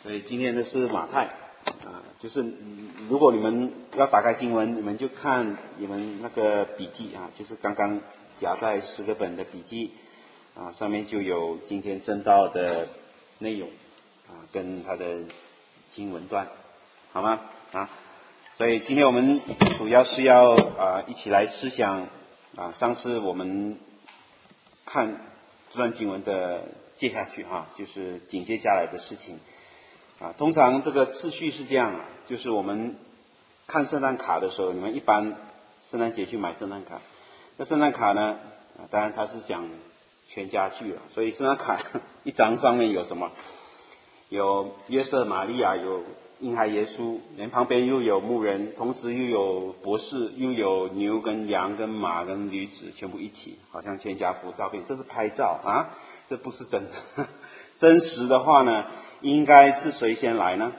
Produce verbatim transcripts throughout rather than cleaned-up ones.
所以今天的是马太啊，就是如果你们要打开经文，你们就看你们那个笔记啊，就是刚刚夹在十个本的笔记啊，上面就有今天正道的内容啊，跟它的经文段，好吗？啊，所以今天我们主要是要啊一起来思想啊，上次我们看这段经文的接下去哈、啊，就是紧接下来的事情。啊，通常这个次序是这样啊，就是我们看圣诞卡的时候，你们一般圣诞节去买圣诞卡，那圣诞卡呢，啊，当然它是讲全家具了，所以圣诞卡一张上面有什么？有约瑟、玛利亚，有婴孩耶稣，连旁边又有牧人，同时又有博士，又有牛跟羊跟马跟驴子，全部一起，好像全家福照片，这是拍照啊，这不是真的。真实的话呢？应该是谁先来呢？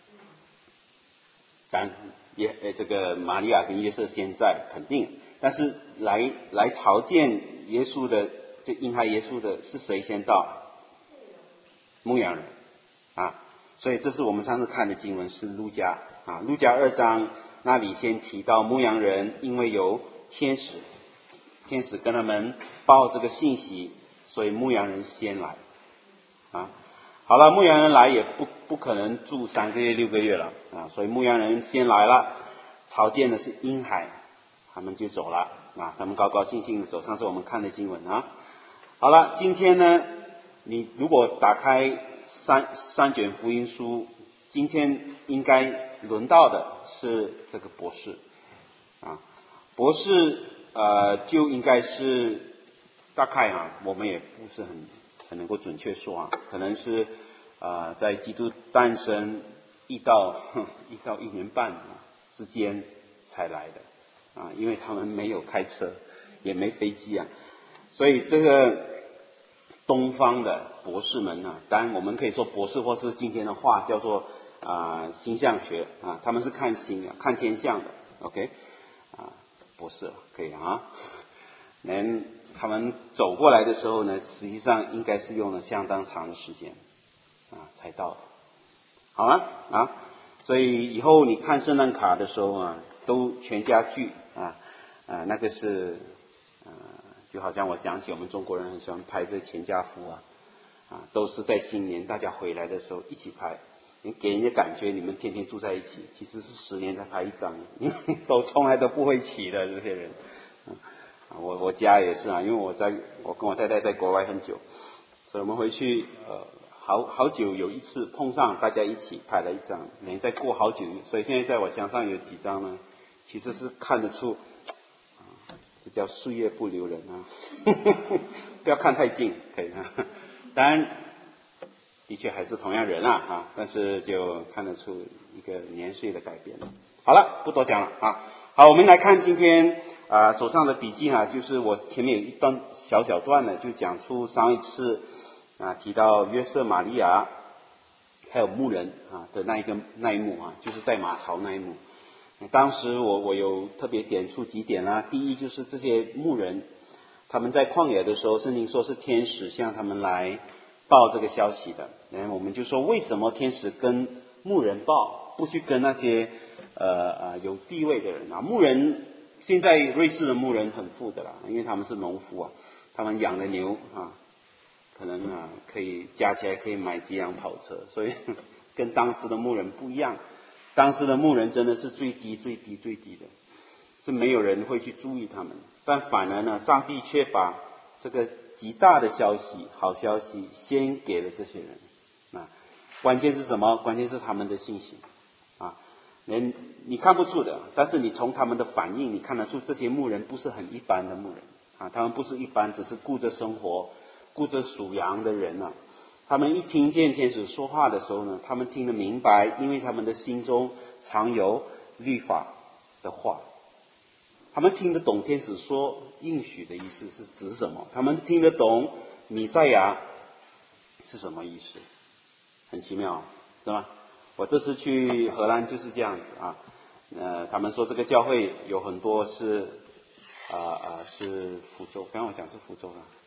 咱耶呃这个玛利亚跟约瑟先在肯定，但是来来朝见耶稣的这婴孩耶稣的是谁先到？牧羊人啊，所以这是我们上次看的经文是路加啊，路加二章那里先提到牧羊人，因为有天使，天使跟他们报这个信息，所以牧羊人先来啊。好了，牧羊人来也不不可能住三个月六个月了啊，所以牧羊人先来了，朝见的是婴孩，他们就走了啊，他们高高兴兴的走。上次我们看的经文啊，好了，今天呢，你如果打开三三卷福音书，今天应该轮到的是这个博士啊，博士呃就应该是大概啊，我们也不是很。很能够准确说啊，可能是呃在基督诞生一到一到一年半、啊、之间才来的啊，因为他们没有开车，也没飞机啊，所以这个东方的博士们啊，当然我们可以说博士，或是今天的话叫做啊、呃、星象学啊，他们是看星啊，看天象的 ，OK 啊，博士可以啊，能。他们走过来的时候呢，实际上应该是用了相当长的时间啊才到的，好吗？啊，所以以后你看圣诞卡的时候啊，都全家聚啊啊，那个是呃，就好像我想起我们中国人很喜欢拍这全家福啊啊，都是在新年大家回来的时候一起拍，你给人家感觉你们天天住在一起，其实是十年才拍一张，因为都从来都不会起的这些人。我我家也是啊，因为我在我跟我太太在国外很久，所以我们回去呃好好久有一次碰上大家一起拍了一张，连再过好久，所以现在在我墙上有几张呢，其实是看得出，啊、这叫岁月不留人啊，不要看太近，可以啊。当然，的确还是同样人啊啊，但是就看得出一个年岁的改变。好了，不多讲了啊。好，我们来看今天。啊、呃，手上的笔记啊，就是我前面有一段小小段呢，就讲出上一次啊提到约瑟、玛利亚还有牧人啊的那一个那一幕啊，就是在马槽那一幕。当时我我有特别点出几点啦、啊，第一就是这些牧人他们在旷野的时候，圣经说是天使向他们来报这个消息的。嗯，我们就说为什么天使跟牧人报，不去跟那些呃呃有地位的人啊？牧人。现在瑞士的牧人很富的啦，因为他们是农夫啊，他们养的牛啊，可能啊可以加起来可以买几辆跑车，所以跟当时的牧人不一样。当时的牧人真的是最低最低最低的，是没有人会去注意他们。但反而呢，上帝却把这个极大的消息、好消息先给了这些人啊。关键是什么？关键是他们的信心啊。人你看不出的，但是你从他们的反应，你看得出这些牧人不是很一般的牧人啊，他们不是一般只是顾着生活、顾着属羊的人啊。他们一听见天使说话的时候呢，他们听得明白，因为他们的心中常有律法的话。他们听得懂天使说应许的意思是指什么，他们听得懂弥赛亚是什么意思，很奇妙，是吧？我这次去荷兰就是这样子啊，呃，他们说这个教会有很多是啊啊、呃呃、是福州，刚刚我讲是福州啊，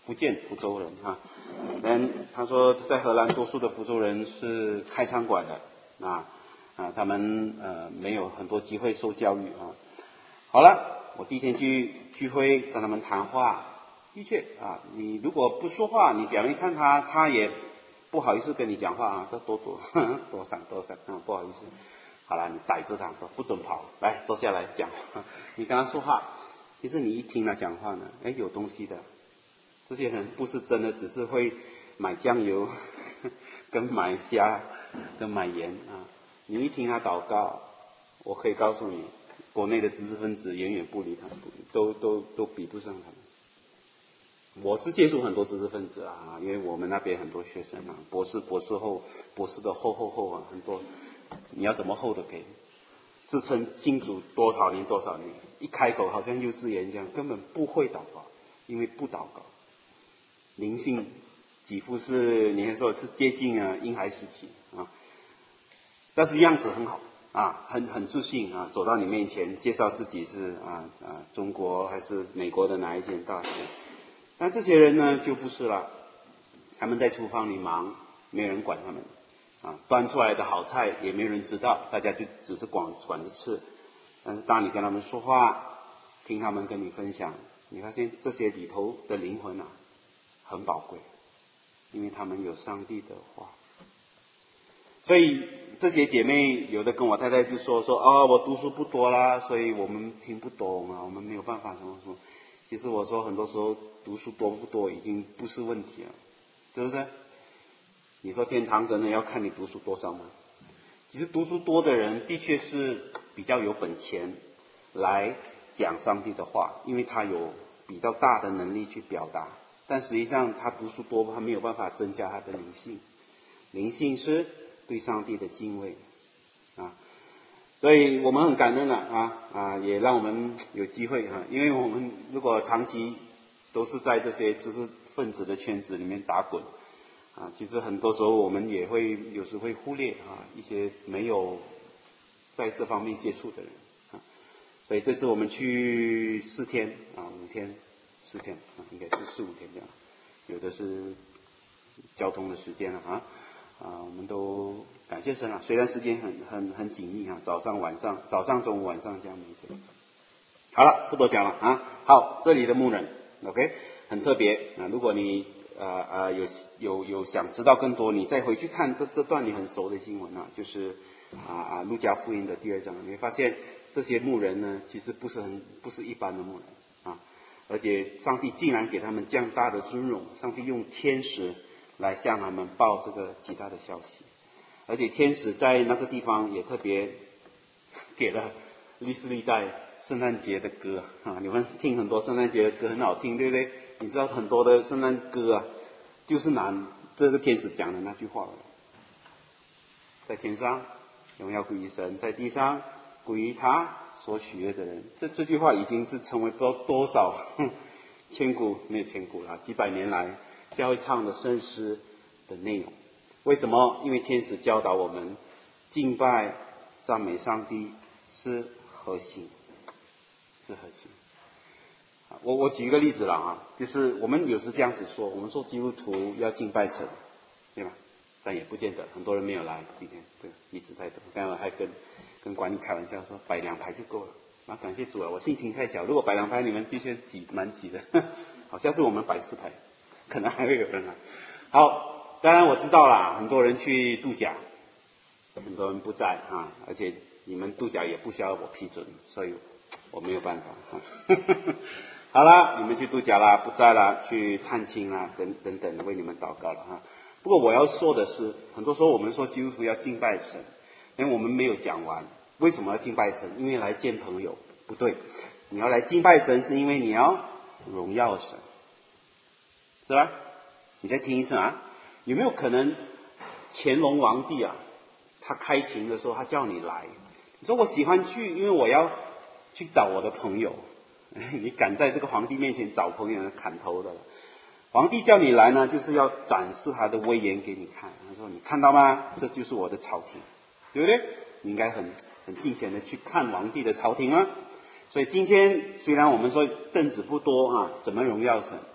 福建福州人啊。但他说在荷兰多数的福州人是开餐馆的啊啊，他们呃没有很多机会受教育啊。好了，我第一天去聚会跟他们谈话，的确啊，你如果不说话，你表面看他，他也不好意思跟你讲话啊，都躲躲躲闪躲闪啊，不好意思。好了，你逮住他说不准跑，来坐下来讲话。你跟他说话，其实你一听他讲话呢，哎，有东西的。这些人不是真的只是会买酱油跟买虾跟买盐啊，你一听他祷告，我可以告诉你，国内的知识分子远远不离他，都都都比不上他们。我是接触很多知识分子啊，因为我们那边很多学生啊，博士博士后博士的后后后啊，很多，你要怎么后都可以，自称信主多少年多少年，一开口好像幼稚园这样，根本不会祷告，因为不祷告。灵性几乎是你还说是接近啊婴孩时期啊，但是样子很好啊，很很自信啊，走到你面前介绍自己是啊啊中国还是美国的哪一间大学。但这些人呢就不是了，他们在厨房里忙，没有人管他们啊，端出来的好菜也没有人知道，大家就只是管管着吃。但是当你跟他们说话，听他们跟你分享，你发现这些里头的灵魂啊很宝贵，因为他们有上帝的话。所以这些姐妹有的跟我太太就说说哦，我读书不多啦，所以我们听不懂啊，我们没有办法什么什么。其实我说很多时候读书多不多已经不是问题了，是不是？你说天堂真的要看你读书多少吗？其实读书多的人的确是比较有本钱来讲上帝的话，因为他有比较大的能力去表达。但实际上他读书多，他没有办法增加他的灵性。灵性是对上帝的敬畏啊，所以我们很感恩了啊啊，也让我们有机会啊，因为我们如果长期都是在这些知识分子的圈子里面打滚啊，其实很多时候我们也会有时会忽略啊一些没有在这方面接触的人啊，所以这次我们去四天啊五天。四天啊，应该是四五天这样，有的是交通的时间了啊啊，我们都感谢神了。虽然时间很很很紧密啊，早上晚上早上中午晚上这样每天。好了，不多讲了啊。好，这里的牧人 ，OK， 很特别啊。如果你呃呃有有有想知道更多，你再回去看这这段你很熟的新闻啊，就是啊啊路加福音的第二章，你会发现这些牧人呢，其实不是很不是一般的牧人。而且上帝竟然给他们这样大的尊荣，上帝用天使来向他们报这个极大的消息，而且天使在那个地方也特别给了历史历代圣诞节的歌啊，你们听很多圣诞节的歌很好听，对不对？你知道很多的圣诞歌啊，就是拿这个天使讲的那句话了，在天上荣耀归于神，在地上归于他所取悦的人。这这句话已经是成为不知道多少哼千古没有千古了，几百年来教会唱的圣诗的内容。为什么？因为天使教导我们，敬拜赞美上帝是核心，是核心。我我举一个例子了啊，就是我们有时这样子说，我们说基督徒要敬拜神，对吧？但也不见得，很多人没有来今天，对，一直在等。刚刚还跟跟管理开玩笑说，摆两排就够了。那感谢主啊，我心情太小，如果摆两排，你们的确挤蛮挤的。好，下次我们摆四排，可能还会有人来。好，当然我知道啦，很多人去度假，很多人不在啊，而且你们度假也不需要我批准，所以我没有办法啊。好啦，你们去度假啦，不在啦，去探亲啦，等等等，为你们祷告了哈。不过我要说的是，很多时候我们说基督徒要敬拜神，因为我们没有讲完为什么要敬拜神，因为来见朋友，不对，你要来敬拜神是因为你要荣耀神，是吧？你再听一次啊，有没有可能乾隆皇帝啊，他开庭的时候他叫你来，你说我喜欢去，因为我要去找我的朋友，你敢在这个皇帝面前找朋友，砍头的了。皇帝叫你来呢，就是要展示他的威严给你看。他说：“你看到吗？这就是我的朝廷，对不对？你应该很很敬虔的去看皇帝的朝廷啊。”所以今天虽然我们说凳子不多啊，怎么荣耀神？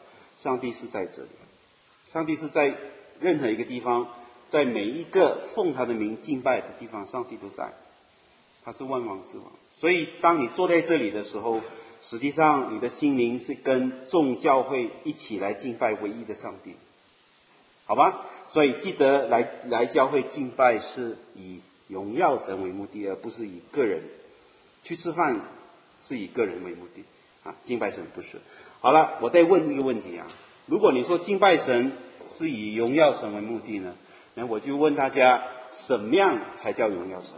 上帝是在这里，上帝是在任何一个地方，在每一个奉他的名敬拜的地方，上帝都在，他是万王之王。所以当你坐在这里的时候，实际上你的心灵是跟众教会一起来敬拜唯一的上帝，好吧？所以记得来来教会敬拜是以荣耀神为目的，而不是以个人。去吃饭是以个人为目的啊，敬拜神不是。好了，我再问一个问题啊，如果你说敬拜神是以荣耀神为目的呢，那我就问大家，什么样才叫荣耀神？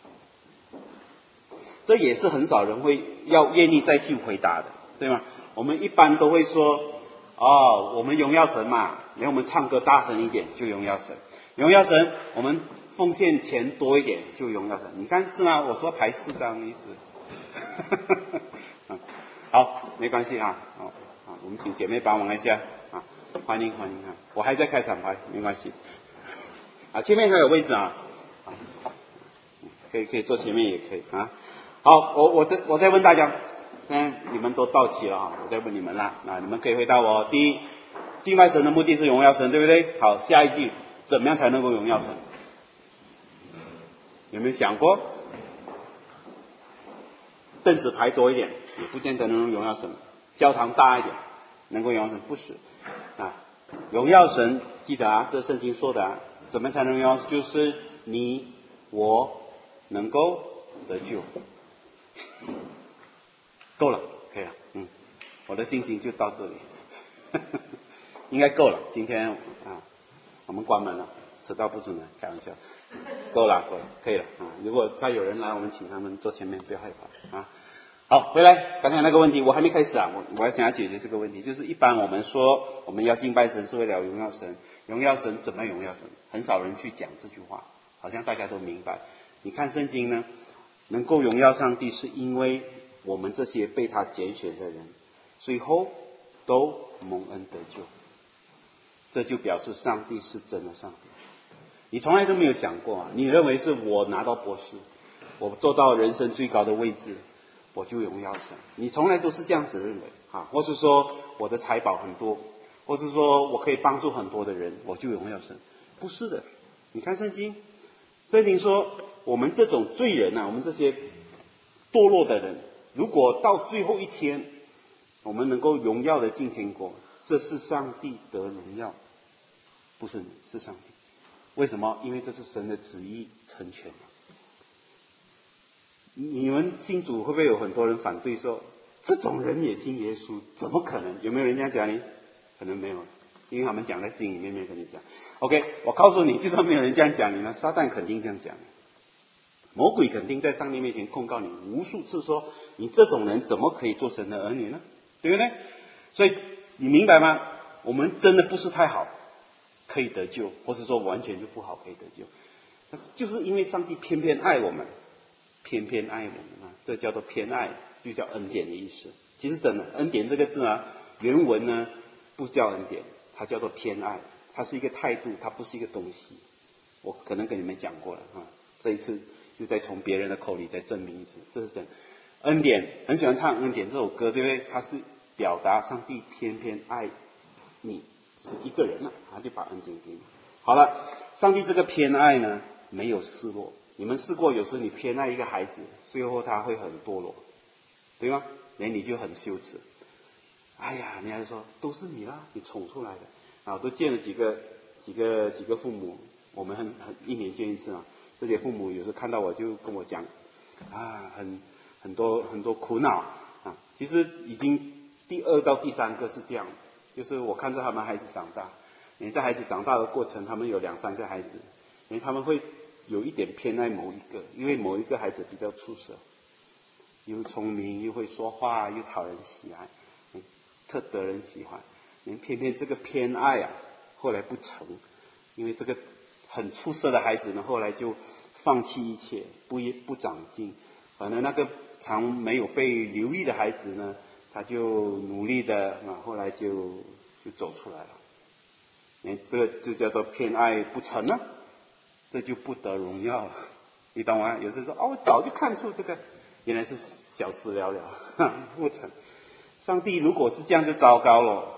这也是很少人会要愿意再去回答的，对吗？我们一般都会说，哦，我们荣耀神嘛，连我们唱歌大声一点就荣耀神，荣耀神，我们奉献钱多一点就荣耀神。你看是吗？我说排四张意思。好，没关系啊，好，好，我们请姐妹帮忙一下啊，欢迎欢迎啊，我还在开场白，没关系。啊，前面还有位置啊，啊，可以可以坐前面也可以啊。好，我我再我再问大家，现在你们都到齐了啊，我再问你们啦，啊，你们可以回答我。第一，敬拜神的目的是荣耀神，对不对？好，下一句，怎么样才能够荣耀神？有没有想过？凳子排多一点，也不见得能荣耀神；教堂大一点，能够荣耀神，不是啊。荣耀神，记得啊，这圣经说的啊，怎么才能荣耀？就是你我能够得救。够了，可以了，嗯，我的信心就到这里，应该够了。今天啊，我们关门了，迟到不准了，开玩笑。够了，够了，可以了啊！如果再有人来，我们请他们坐前面，不要害怕啊。好，回来，刚才那个问题我还没开始啊，我我还想要解决这个问题，就是一般我们说我们要敬拜神是为了荣耀神，荣耀神怎么荣耀神？很少人去讲这句话，好像大家都明白。你看圣经呢，能够荣耀上帝，是因为我们这些被他拣选的人，最后都蒙恩得救，这就表示上帝是真的上帝。你从来都没有想过啊，你认为是我拿到博士，我做到人生最高的位置，我就荣耀神。你从来都是这样子认为啊，或是说我的财宝很多，或是说我可以帮助很多的人，我就荣耀神。不是的，你看圣经，圣经说我们这种罪人啊，我们这些堕落的人，如果到最后一天，我们能够荣耀的进天国，这是上帝得荣耀，不是你，是上帝。为什么？因为这是神的旨意成全。你们信主会不会有很多人反对说，这种人也信耶稣，怎么可能？有没有人这样讲你？可能没有，因为他们讲在心里面没有跟你讲。OK， 我告诉你，就算没有人这样讲你呢，撒旦肯定这样讲，魔鬼肯定在上帝面前控告你无数次，说你这种人怎么可以做神的儿女呢？对不对？所以你明白吗？我们真的不是太好可以得救，或是说完全就不好可以得救，但是就是因为上帝偏偏爱我们，偏偏爱我们啊，这叫做偏爱，就叫恩典的意思。其实真的恩典这个字啊，原文呢不叫恩典，它叫做偏爱，它是一个态度，它不是一个东西。我可能跟你们讲过了啊，这一次又再从别人的口里再证明一次，这是真的。恩典，很喜欢唱恩典这首歌，对不对？它是表达上帝偏偏爱你是一个人了，他就把恩典给你。好了，上帝这个偏爱呢，没有失落。你们试过，有时你偏爱一个孩子，最后他会很堕落，对吗？连你就很羞耻。哎呀，你还说都是你啦，你宠出来的啊！都见了几个几个几个父母，我们很很一年见一次啊。这些父母有时看到我就跟我讲啊，很很多很多苦恼啊。其实已经第二到第三个是这样，就是我看着他们孩子长大，因为在孩子长大的过程，他们有两三个孩子，因为他们会有一点偏爱某一个，因为某一个孩子比较出色，又聪明，又会说话，又讨人喜爱，特得人喜欢。您偏偏这个偏爱啊，后来不成，因为这个很出色的孩子呢，后来就放弃一切，不不长进。反正那个常没有被留意的孩子呢，他就努力的啊，后来就就走出来了。哎，这个就叫做偏爱不成了，这就不得荣耀了。你懂吗？有时候说哦，我早就看出这个，原来是小事了了，不成。上帝如果是这样就糟糕了，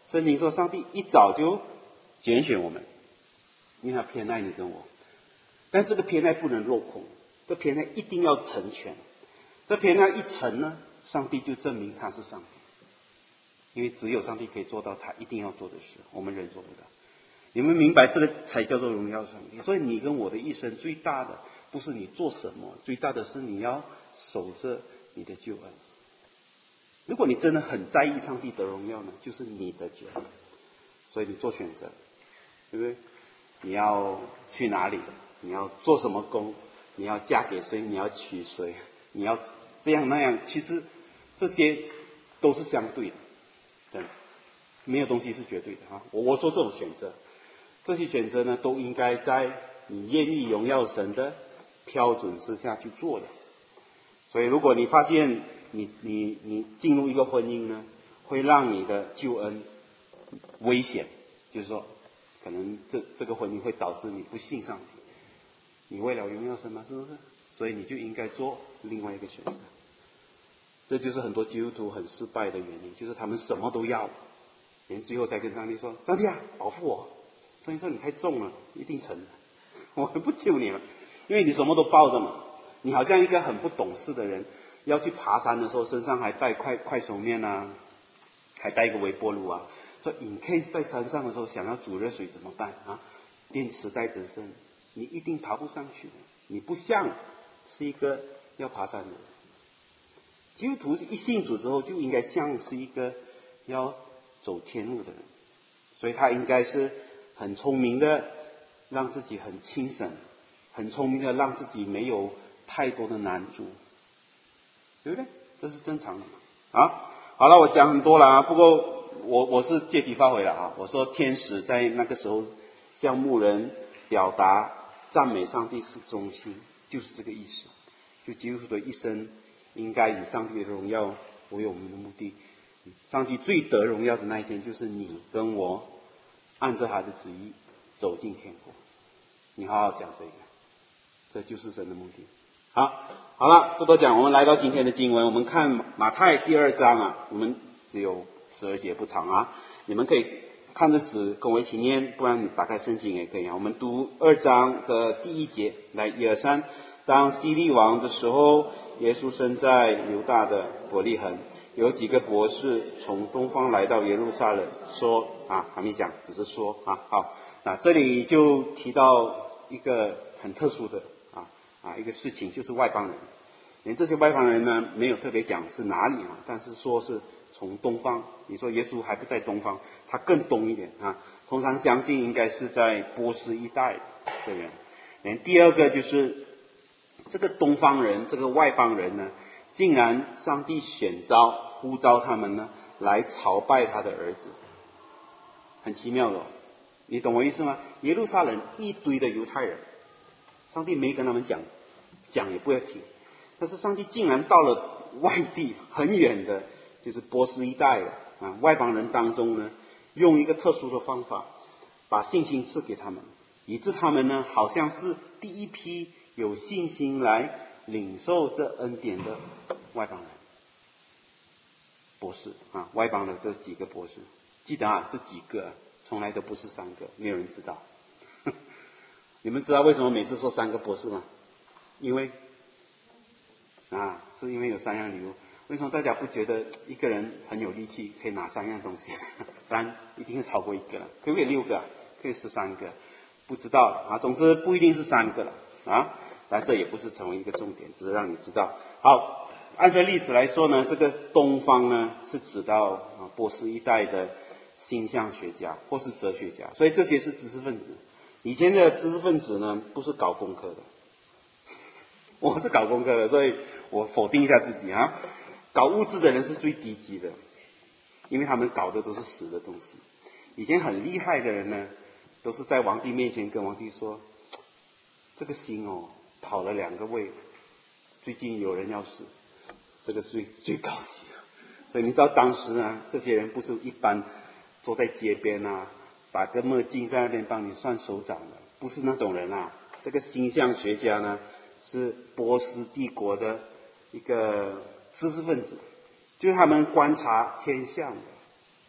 圣经说上帝一早就拣选我们，因为他偏爱你跟我。但这个偏爱不能落空，这偏爱一定要成全。这偏爱一成呢，上帝就证明他是上帝。因为只有上帝可以做到他一定要做的事，我们人做不到。你们明白这个才叫做荣耀上帝。所以你跟我的一生最大的不是你做什么，最大的是你要守着你的救恩。如果你真的很在意上帝的荣耀呢，就是你的救恩。所以你做选择，对不对？你要去哪里？你要做什么工？你要嫁给谁？你要娶谁？你要这样那样？其实这些都是相对的。没有东西是绝对的啊！我我说这种选择，这些选择呢，都应该在你愿意荣耀神的标准之下去做的。所以，如果你发现你你你进入一个婚姻呢，会让你的救恩危险，就是说，可能这这个婚姻会导致你不信上帝，你为了荣耀神嘛，是不是？所以你就应该做另外一个选择。这就是很多基督徒很失败的原因，就是他们什么都要。连最后才跟上帝说：“上帝啊，保护我！”上帝说：“你太重了，一定成的，我不救你了，因为你什么都抱着嘛。你好像一个很不懂事的人，要去爬山的时候，身上还带快快手面啊，还带一个微波炉啊。说 in case 在山上的时候想要煮热水怎么办啊？电池带着身，你一定爬不上去的。你不像是一个要爬山的人。基督徒一信主之后，就应该像是一个要走天路的人，所以他应该是很聪明的，让自己很轻省，很聪明的让自己没有太多的难处，对不对？这是正常的嘛。啊，好了，我讲很多了啊，不过我我是借题发挥了啊。我说天使在那个时候向牧人表达赞美上帝是中心，就是这个意思。就基督徒的一生应该以上帝的荣耀为我们的目的。上帝最得荣耀的那一天，就是你跟我按着他的旨意走进天国。你好好想这个，这就是神的目的。好，好了，不多讲，我们来到今天的经文，我们看马太第二章啊，我们只有十二节不长啊，你们可以看着纸跟我一起念，不然你打开圣经也可以啊。我们读二章的第一节，来一二三。当希律王的时候，耶稣生在犹大的伯利恒。有几个博士从东方来到耶路撒冷，说啊，还没讲，只是说啊，好，那这里就提到一个很特殊的啊啊一个事情，就是外邦人。连这些外邦人呢，没有特别讲是哪里啊，但是说是从东方。你说耶稣还不在东方，他更东一点啊。通常相信应该是在波斯一带的人。连第二个就是这个东方人，这个外邦人呢，竟然上帝选召呼召他们呢来朝拜他的儿子，很奇妙的、哦，你懂我意思吗？耶路撒冷一堆的犹太人，上帝没跟他们讲，讲也不要听，但是上帝竟然到了外地很远的，就是波斯一带的啊外邦人当中呢，用一个特殊的方法，把信心赐给他们，以致他们呢好像是第一批有信心来领受这恩典的外邦人，博士啊，外邦的这几个博士，记得啊是几个，从来都不是三个，没有人知道。你们知道为什么每次说三个博士吗？因为啊，是因为有三样礼物。为什么大家不觉得一个人很有力气可以拿三样东西？当然一定是超过一个了，可不可以六个？可以十三个？不知道啊，总之不一定是三个了啊。但这也不是成为一个重点，只是让你知道。好，按照历史来说呢，这个东方呢是指到啊波斯一带的星象学家或是哲学家，所以这些是知识分子。以前的知识分子呢不是搞工科的，我是搞工科的，所以我否定一下自己啊。搞物质的人是最低级的，因为他们搞的都是死的东西。以前很厉害的人呢，都是在皇帝面前跟皇帝说，这个星哦跑了两个位，最近有人要死，这个最最高级了。所以你知道当时呢，这些人不是一般坐在街边啊，把个墨镜在那边帮你算手掌的，不是那种人啊。这个星象学家呢，是波斯帝国的一个知识分子，就是他们观察天象的。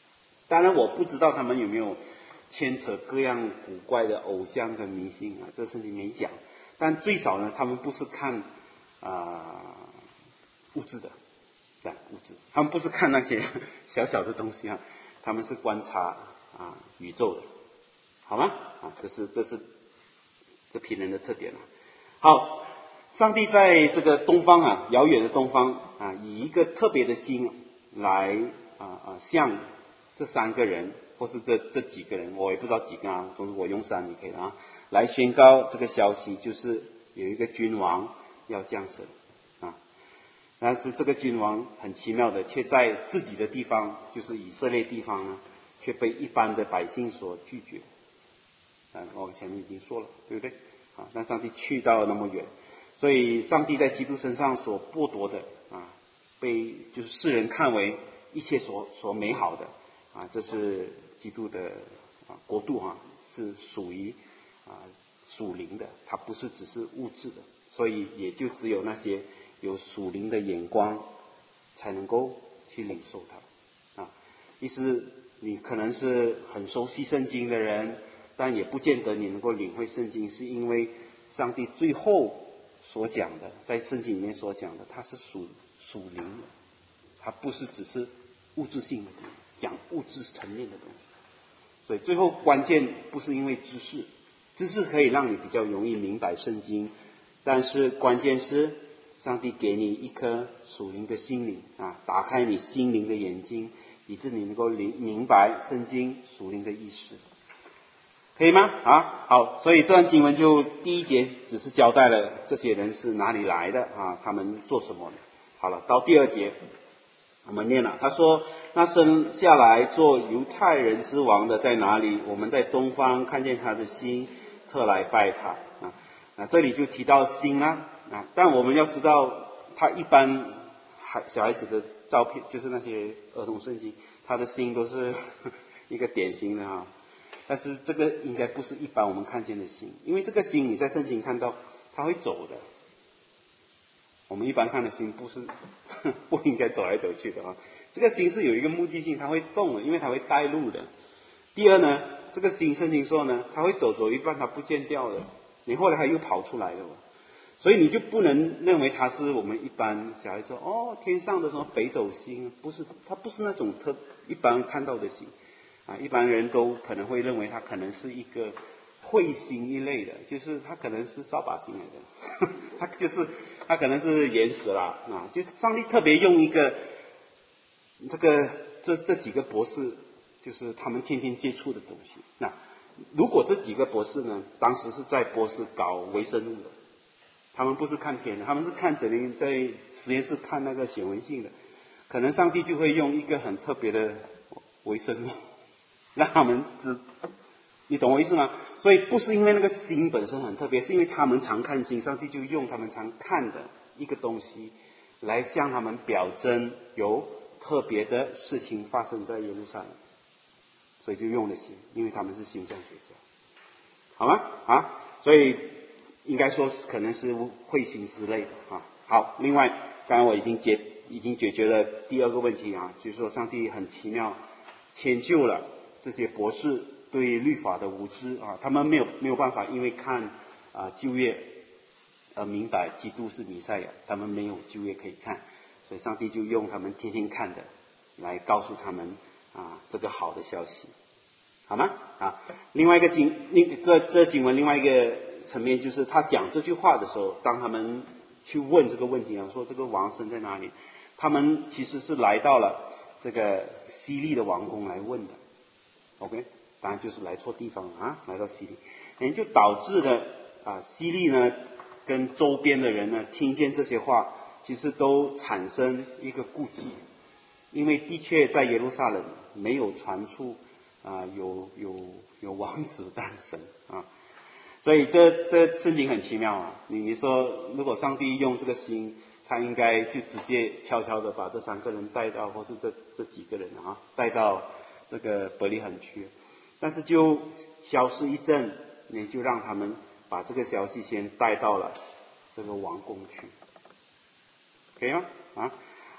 当然我不知道他们有没有牵扯各样古怪的偶像跟迷信啊，这圣经没讲。但最少呢，他们不是看啊、呃、物质的，对物质，他们不是看那些小小的东西啊，他们是观察啊宇宙的，好吗？啊，这是这是这批人的特点啊。好，上帝在这个东方啊，遥远的东方啊，以一个特别的心来啊啊向这三个人，或是这这几个人，我也不知道几个啊，总之我用三，你可以了啊，来宣告这个消息，就是有一个君王要降生啊。但是这个君王很奇妙的，却在自己的地方，就是以色列地方呢，却被一般的百姓所拒绝。啊，我前面已经说了，对不对？啊，但上帝去到了那么远，所以上帝在基督身上所剥夺的啊，被就是世人看为一切所所美好的啊，这是基督的啊国度啊，是属于啊属灵的，它不是只是物质的，所以也就只有那些有属灵的眼光才能够去领受它啊。意思你可能是很熟悉圣经的人，但也不见得你能够领会圣经，是因为上帝最后所讲的，在圣经里面所讲的，它是属属灵的，它不是只是物质性的，讲物质层面的东西。所以最后关键不是因为知识，知识可以让你比较容易明白圣经，但是关键是上帝给你一颗属灵的心灵啊，打开你心灵的眼睛，以致你能够明明白圣经属灵的意思。可以吗？啊，好，所以这段经文就第一节只是交代了这些人是哪里来的啊，他们做什么的。好了，到第二节我们念了，他说那生下来做犹太人之王的在哪里？我们在东方看见他的星，特来拜他啊。那这里就提到星啦啊，但我们要知道，他一般孩小孩子的照片，就是那些儿童圣经，他的星都是一个典型的啊。但是这个应该不是一般我们看见的星，因为这个星你在圣经看到它会走的。我们一般看的星不是不应该走来走去的啊，这个星是有一个目的性，它会动的，因为它会带路的。第二呢，这个星圣经说呢，它会走走一半它不见掉的，你后来它又跑出来的，所以你就不能认为它是我们一般小孩说哦天上的什么北斗星，不是，它不是那种特一般看到的星。啊，一般人都可能会认为它可能是一个彗星一类的，就是它可能是扫把星来的，它就是它可能是岩石啦啊，就上帝特别用一个这个这这几个博士，就是他们天天接触的东西。那如果这几个博士呢，当时是在博士搞微生物的，他们不是看天的，他们是看整天在实验室看那个显微镜的，可能上帝就会用一个很特别的微生物。让他们知，你懂我意思吗？所以不是因为那个星本身很特别，是因为他们常看星，上帝就用他们常看的一个东西来向他们表征有特别的事情发生在耶路撒冷，所以就用了星，因为他们是星象学家，好吗？啊，所以应该说可能是彗星之类的啊。好，另外刚刚我已经解已经解决了第二个问题啊，就是说上帝很奇妙迁就了这些博士对律法的无知啊，他们没有没有办法，因为看啊旧约而明白基督是弥赛亚，他们没有旧约可以看，所以上帝就用他们天天看的来告诉他们啊这个好的消息，好吗？啊，另外一个经另这这经文另外一个层面就是他讲这句话的时候，当他们去问这个问题啊，说这个王生在哪里，他们其实是来到了这个西利的王宫来问的。OK， 当然就是来错地方了啊，来到西利，也就导致了啊西利呢跟周边的人呢听见这些话，其实都产生一个顾忌，因为的确在耶路撒冷没有传出啊有有有王子诞生啊，所以这这圣经很奇妙啊。你你说如果上帝用这个心，他应该就直接悄悄的把这三个人带到，或是这这几个人啊带到这个伯利恒去，但是就消失一阵，也就让他们把这个消息先带到了这个王宫去，可以吗？啊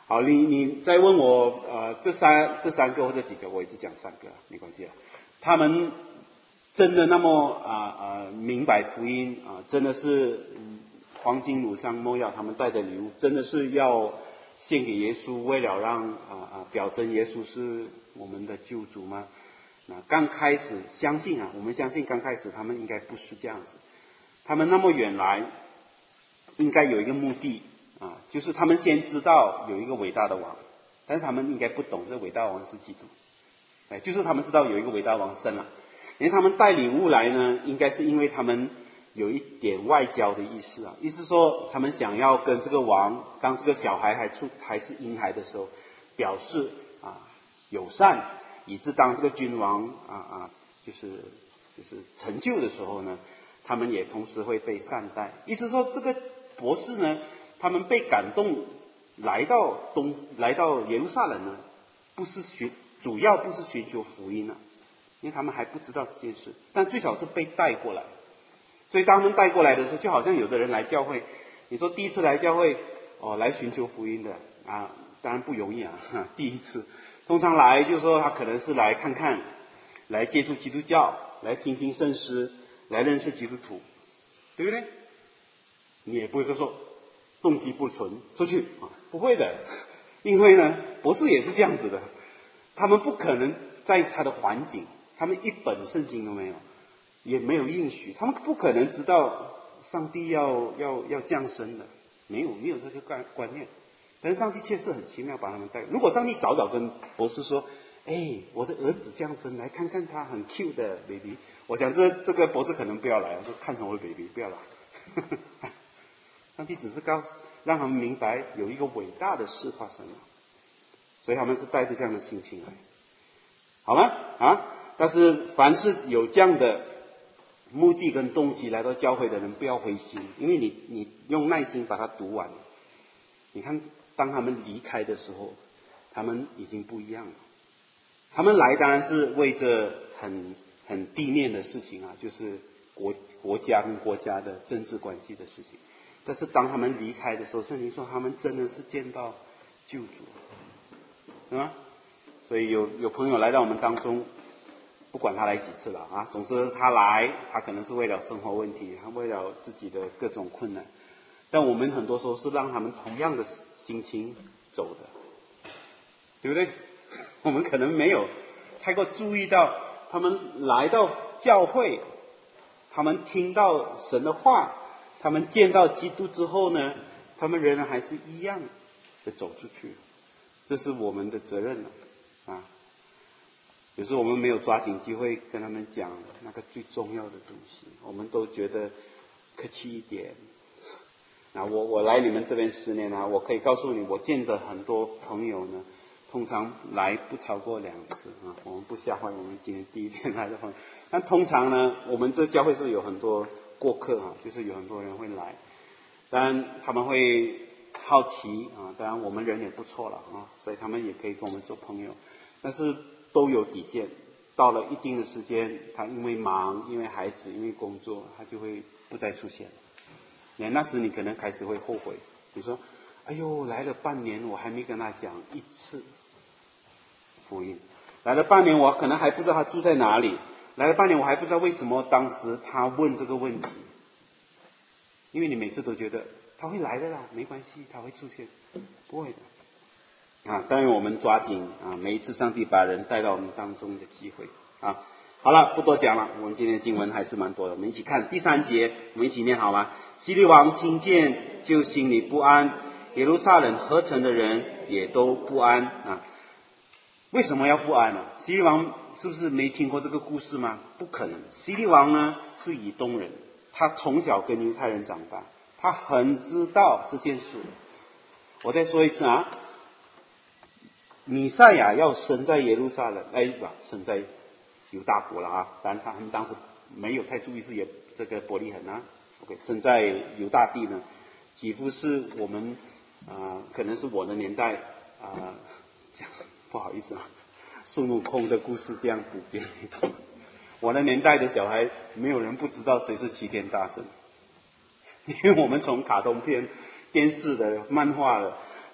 好，你你再问我呃这三这三个或者几个，我一直讲三个，没关系啊。他们真的那么啊啊、呃、明白福音啊、呃，真的是、嗯、黄金乳香没药他们带的礼物，真的是要献给耶稣，为了让啊啊、呃、表征耶稣是我们的救主吗？那刚开始相信啊，我们相信刚开始他们应该不是这样子，他们那么远来，应该有一个目的。啊，就是他们先知道有一个伟大的王，但是他们应该不懂这伟大王是基督，哎，就是他们知道有一个伟大王生了，因为他们带礼物来呢，应该是因为他们有一点外交的意思啊，意思说他们想要跟这个王，当这个小孩还出还是婴孩的时候，表示啊友善，以致当这个君王啊啊就是就是成就的时候呢，他们也同时会被善待，意思说这个博士呢。他们被感动来到东来到耶路撒冷呢，不是寻主要不是寻求福音啊，因为他们还不知道这件事，但最少是被带过来。所以当他们带过来的时候，就好像有的人来教会，你说第一次来教会哦，来寻求福音的啊，当然不容易啊，第一次通常来就是说他可能是来看看，来接触基督教，来听听圣诗，来认识基督徒，对不对？你也不会说。动机不纯，出去啊，不会的，因为呢，博士也是这样子的，他们不可能在他的环境，他们一本圣经都没有，也没有应许，他们不可能知道上帝要要要降生的，没有没有这个观观念，但是上帝确实很奇妙把他们带。如果上帝早早跟博士说，哎，我的儿子降生，来看看他很 cute 的 baby， 我想这这个博士可能不要来，说看什么 baby 不要来。上帝只是告诉让他们明白有一个伟大的事发生了，所以他们是带着这样的心情来，好吗？啊！但是凡是有这样的目的跟动机来到教会的人，不要灰心，因为你你用耐心把它读完，你看当他们离开的时候，他们已经不一样了。他们来当然是为着很很地面的事情啊，就是国国家跟国家的政治关系的事情。但是当他们离开的时候，圣经说他们真的是见到救主，对吗？所以有有朋友来到我们当中，不管他来几次了啊，总之他来，他可能是为了生活问题，他为了自己的各种困难，但我们很多时候是让他们同样的心情走的，对不对？我们可能没有太过注意到，他们来到教会，他们听到神的话。他们见到基督之后呢，他们仍然还是一样的走出去，这是我们的责任了啊！有时候我们没有抓紧机会跟他们讲那个最重要的东西，我们都觉得客气一点。啊，我我来你们这边十年啊，我可以告诉你，我见的很多朋友呢，通常来不超过两次啊。我们不吓坏我们今天第一天来的朋友，但通常呢，我们这教会是有很多。过客啊，就是有很多人会来，当然他们会好奇啊，当然我们人也不错了啊，所以他们也可以跟我们做朋友，但是都有底线，到了一定的时间，他因为忙，因为孩子，因为工作，他就会不再出现。那那时你可能开始会后悔，你说，哎呦，来了半年，我还没跟他讲一次福音，来了半年，我可能还不知道他住在哪里。来了半年，我还不知道为什么当时他问这个问题，因为你每次都觉得他会来的啦，没关系，他会出现，不会的啊！当然我们抓紧啊，每一次上帝把人带到我们当中的机会啊。好了，不多讲了，我们今天的经文还是蛮多的，我们一起看第三节，我们一起念好吗？希律王听见就心里不安，耶路撒冷合城的人也都不安啊。为什么要不安呢？希律王是不是没听过这个故事吗？不可能。希律王呢是以东人，他从小跟犹太人长大，他很知道这件事。我再说一次啊，弥赛亚要生在耶路撒冷，哎不，生在犹大国了啊。当然他们当时没有太注意是也这个伯利恒啊。OK， 生在犹大地呢，几乎是我们啊、呃，可能是我的年代啊。呃讲不好意思啊，孙悟空的故事这样普遍一通。我的年代的小孩，没有人不知道谁是齐天大圣，因为我们从卡通片、电视的、漫画的，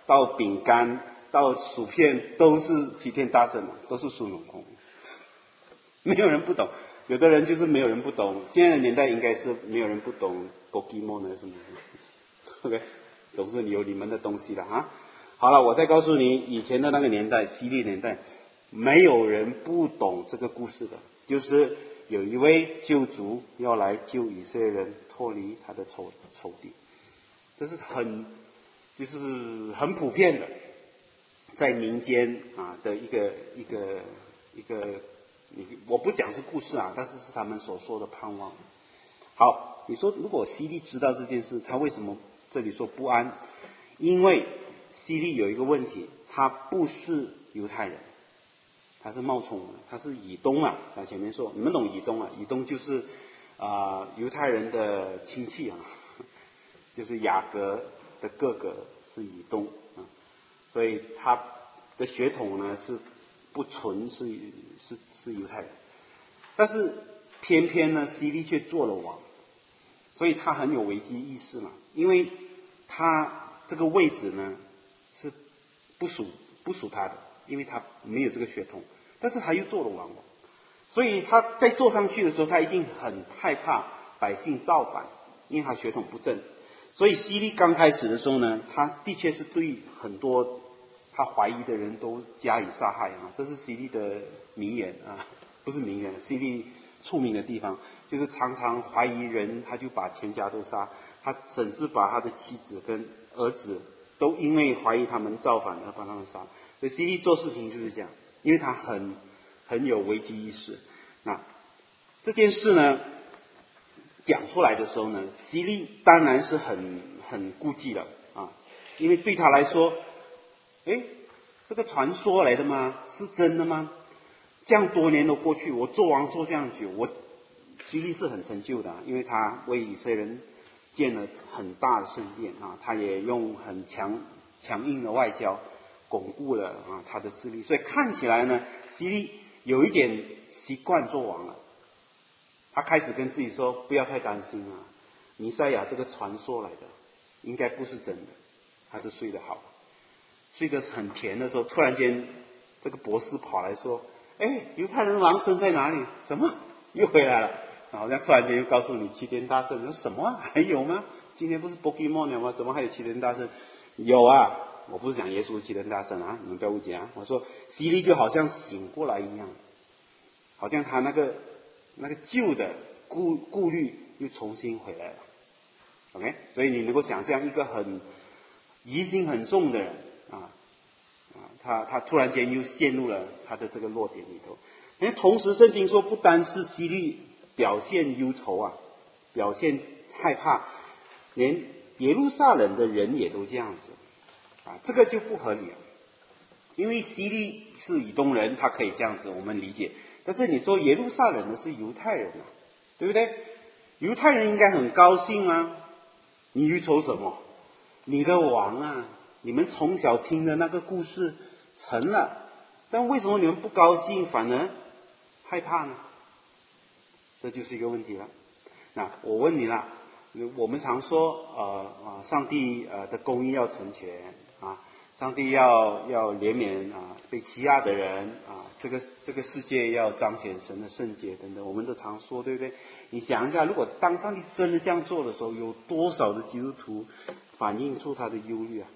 到饼干，到薯片，都是齐天大圣，都是孙悟空。没有人不懂，有的人就是没有人不懂。现在的年代应该是没有人不懂 Pokemon 呢什么的 ，OK， 总是有你们的东西了啊。好了，我再告诉你，以前的那个年代，西历年代，没有人不懂这个故事的，就是有一位救主要来救以色列人脱离他的仇仇敌，这是很就是很普遍的，在民间啊的一个一个一个。我不讲是故事啊，但是是他们所说的盼望。好，你说如果西利知道这件事，他为什么这里说不安？因为西利有一个问题，他不是犹太人，他是冒充的，他是以东啊。他前面说，你们懂以东啊？以东就是啊、呃、犹太人的亲戚啊，就是雅各的哥哥是以东啊，所以他的血统呢是不纯是是是犹太人，但是偏偏呢，西利却做了王，所以他很有危机意识嘛，因为他这个位置呢是不属不属他的，因为他没有这个血统，但是他又做了王，所以他在坐上去的时候，他一定很害怕百姓造反，因为他血统不正，所以西利刚开始的时候呢，他的确是对很多他怀疑的人都加以杀害啊，这是西利的名言啊，不是名言，西利出名的地方就是常常怀疑人，他就把全家都杀，他甚至把他的妻子跟儿子都因为怀疑他们造反而把他们杀。所以西利做事情就是这样，因为他很很有危机意识。那这件事呢讲出来的时候呢，西利当然是很很顾忌了啊，因为对他来说，诶，这个传说来的吗？是真的吗？这样多年都过去，我做王做这样久，我西利是很成就的，因为他为以色列人建了很大的圣殿啊，他也用很强强硬的外交巩固了啊他的势力，所以看起来呢，西利有一点习惯做王了。他开始跟自己说，不要太担心啊，弥赛亚这个传说来的，应该不是真的。他就睡得好，睡得很甜的时候，突然间这个博士跑来说，哎，犹太人王生在哪里？什么？又回来了。好像突然间又告诉你齐天大圣，你说什么啊？还有吗？今天不是 Pokemon 了吗？怎么还有齐天大圣？有啊，我不是讲耶稣齐天大圣啊，你们不要误解啊。我说西利就好像醒过来一样，好像他那个那个旧的顾顾虑又重新回来了。OK， 所以你能够想象一个很疑心很重的人啊啊，他他突然间又陷入了他的这个弱点里头。因为同时圣经说，不单是西利表现忧愁啊，表现害怕，连耶路撒冷的人也都这样子啊，这个就不合理了。因为西利是以东人，他可以这样子，我们理解。但是你说耶路撒冷的是犹太人啊，对不对？犹太人应该很高兴啊，你忧愁什么？你的王啊，你们从小听的那个故事成了，但为什么你们不高兴，反而害怕呢？这就是一个问题了。那我问你了，我们常说呃啊，上帝呃的公义要成全啊，上帝要要怜悯啊被欺压的人啊，这个这个世界要彰显神的圣洁等等，我们都常说，对不对？你想一下，如果当上帝真的这样做的时候，有多少的基督徒反映出他的忧虑啊？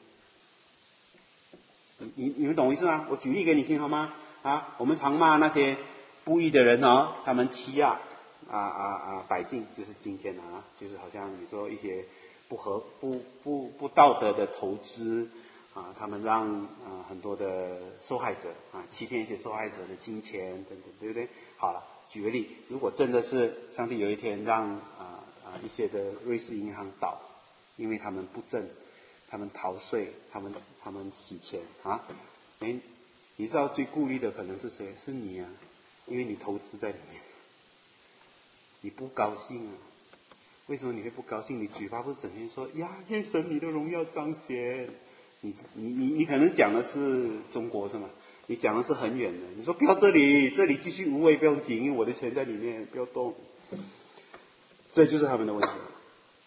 你你你们懂我意思吗？我举例给你听好吗？啊，我们常骂那些不义的人哦，他们欺压啊啊啊百姓，就是今天啊，就是好像你说一些不合不不不道德的投资啊，他们让啊很多的受害者啊欺骗一些受害者的金钱等等，对不对？好了，举个例，如果真的是上帝有一天让啊啊一些的瑞士银行倒，因为他们不正。他们逃税，他们他们洗钱啊！哎，你知道最顾虑的可能是谁？是你啊，因为你投资在里面，你不高兴啊？为什么你会不高兴？你嘴巴不是整天说呀，愿神你的荣耀彰显？你你你你可能讲的是中国是吗？你讲的是很远的。你说不要这里，这里继续无为不用紧，因为我的钱在里面，不要动。这就是他们的问题。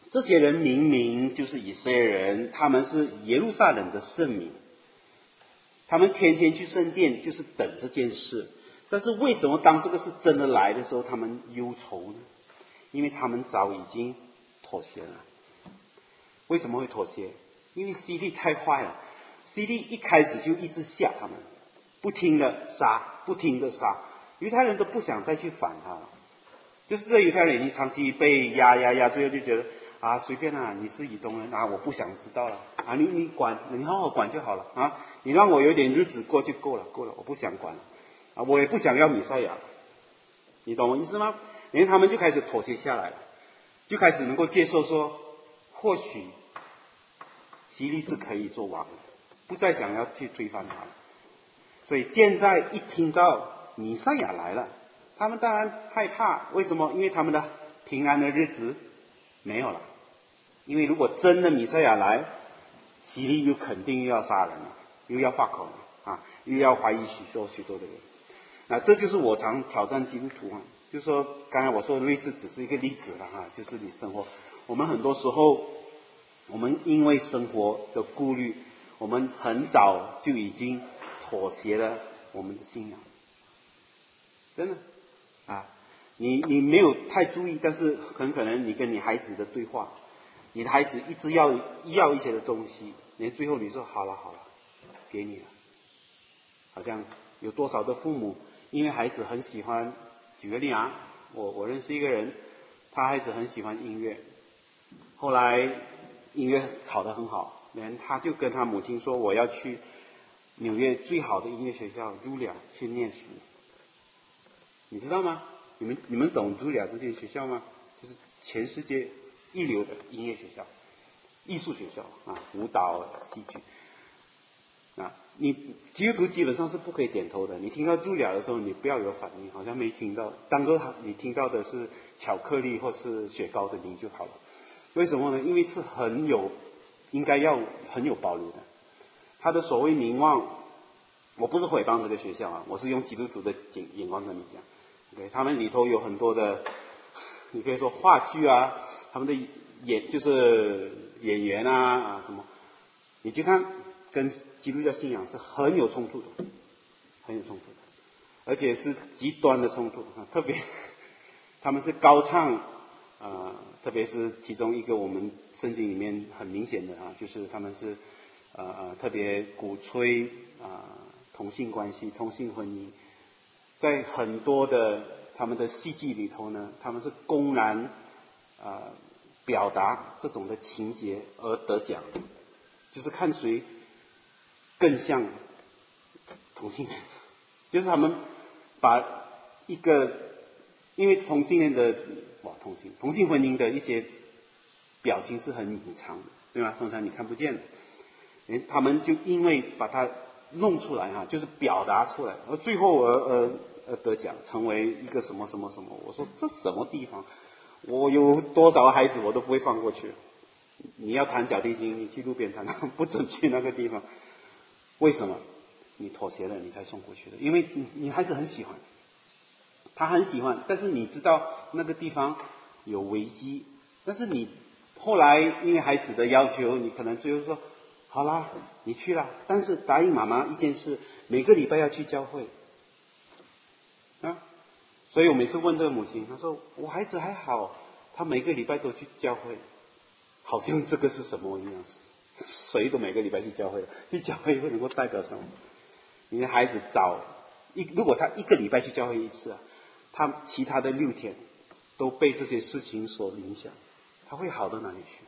这些人明明就是以色列人，他们是耶路撒冷的圣民，他们天天去圣殿就是等这件事。但是为什么当这个是真的来的时候，他们忧愁呢？因为他们早已经妥协了。为什么会妥协？因为希律太坏了，希律一开始就一直吓他们，不停的杀，不停的杀，犹太人都不想再去反他了。就是这犹太人已经长期被压压压，最后就觉得啊，随便啦，你是以东人啊，我不想知道了啊，你你管，你好好管就好了啊，你让我有点日子过就够了，够了，我不想管了啊，我也不想要弥赛亚了，你懂我意思吗？然后他们就开始妥协下来了，就开始能够接受说，或许希律是可以做王的，不再想要去推翻他了。所以现在一听到弥赛亚来了，他们当然害怕。为什么？因为他们的平安的日子没有了。因为如果真的弥赛亚来，希律又肯定又要杀人了，又要发口了啊，又要怀疑许多许多的人。那这就是我常挑战基督徒啊，就是说，刚才我说的瑞士只是一个例子了哈，就是你生活，我们很多时候，我们因为生活的顾虑，我们很早就已经妥协了我们的信仰，真的啊，你你没有太注意，但是很可能你跟你孩子的对话，你的孩子一直要要一些的东西，连最后你说好了好了，给你了，好像有多少的父母因为孩子很喜欢，举个例啊，我我认识一个人，他孩子很喜欢音乐，后来音乐考得很好，连他就跟他母亲说，我要去纽约最好的音乐学校 Julia 去念书，你知道吗？你们你们懂 Julia 这间学校吗？就是全世界一流的音乐学校，艺术学校啊，舞蹈、戏剧啊。你基督徒基本上是不可以点头的，你听到 Julia 的时候，你不要有反应，好像没听到，当做你听到的是巧克力或是雪糕的名就好了。为什么呢？因为是很有，应该要很有保留的。他的所谓名望，我不是诽谤这个学校啊，我是用基督徒的眼光跟你讲。对，他们里头有很多的，你可以说话剧啊，他们的演就是演员啊啊什么，你去看，跟基督教信仰是很有冲突的，很有冲突的，而且是极端的冲突啊。特别他们是高唱啊、呃，特别是其中一个我们圣经里面很明显的啊，就是他们是呃呃特别鼓吹啊、呃、同性关系、同性婚姻。在很多的他们的戏剧里头呢，他们是公然呃表达这种的情节而得奖，就是看谁更像同性恋，就是他们把一个因为同性恋的哇同性同性婚姻的一些表情是很隐藏的，对吧？通常你看不见的，他们就因为把它弄出来哈、啊，就是表达出来，而最后而而而得奖，成为一个什么什么什么。我说这什么地方？我有多少孩子我都不会放过去。你要弹小提琴，你去路边弹，不准去那个地方。为什么？你妥协了，你才送过去的。因为你你孩子很喜欢，他很喜欢，但是你知道那个地方有危机，但是你后来因为孩子的要求，你可能最后说。好啦，你去啦，但是答应妈妈一件事，每个礼拜要去教会啊。所以我每次问这个母亲，她说我孩子还好，他每个礼拜都去教会，好像这个是什么一样，谁都每个礼拜去教会，去教会会能够代表什么？你的孩子早一，如果他一个礼拜去教会一次啊，他其他的六天都被这些事情所影响，他会好到哪里去？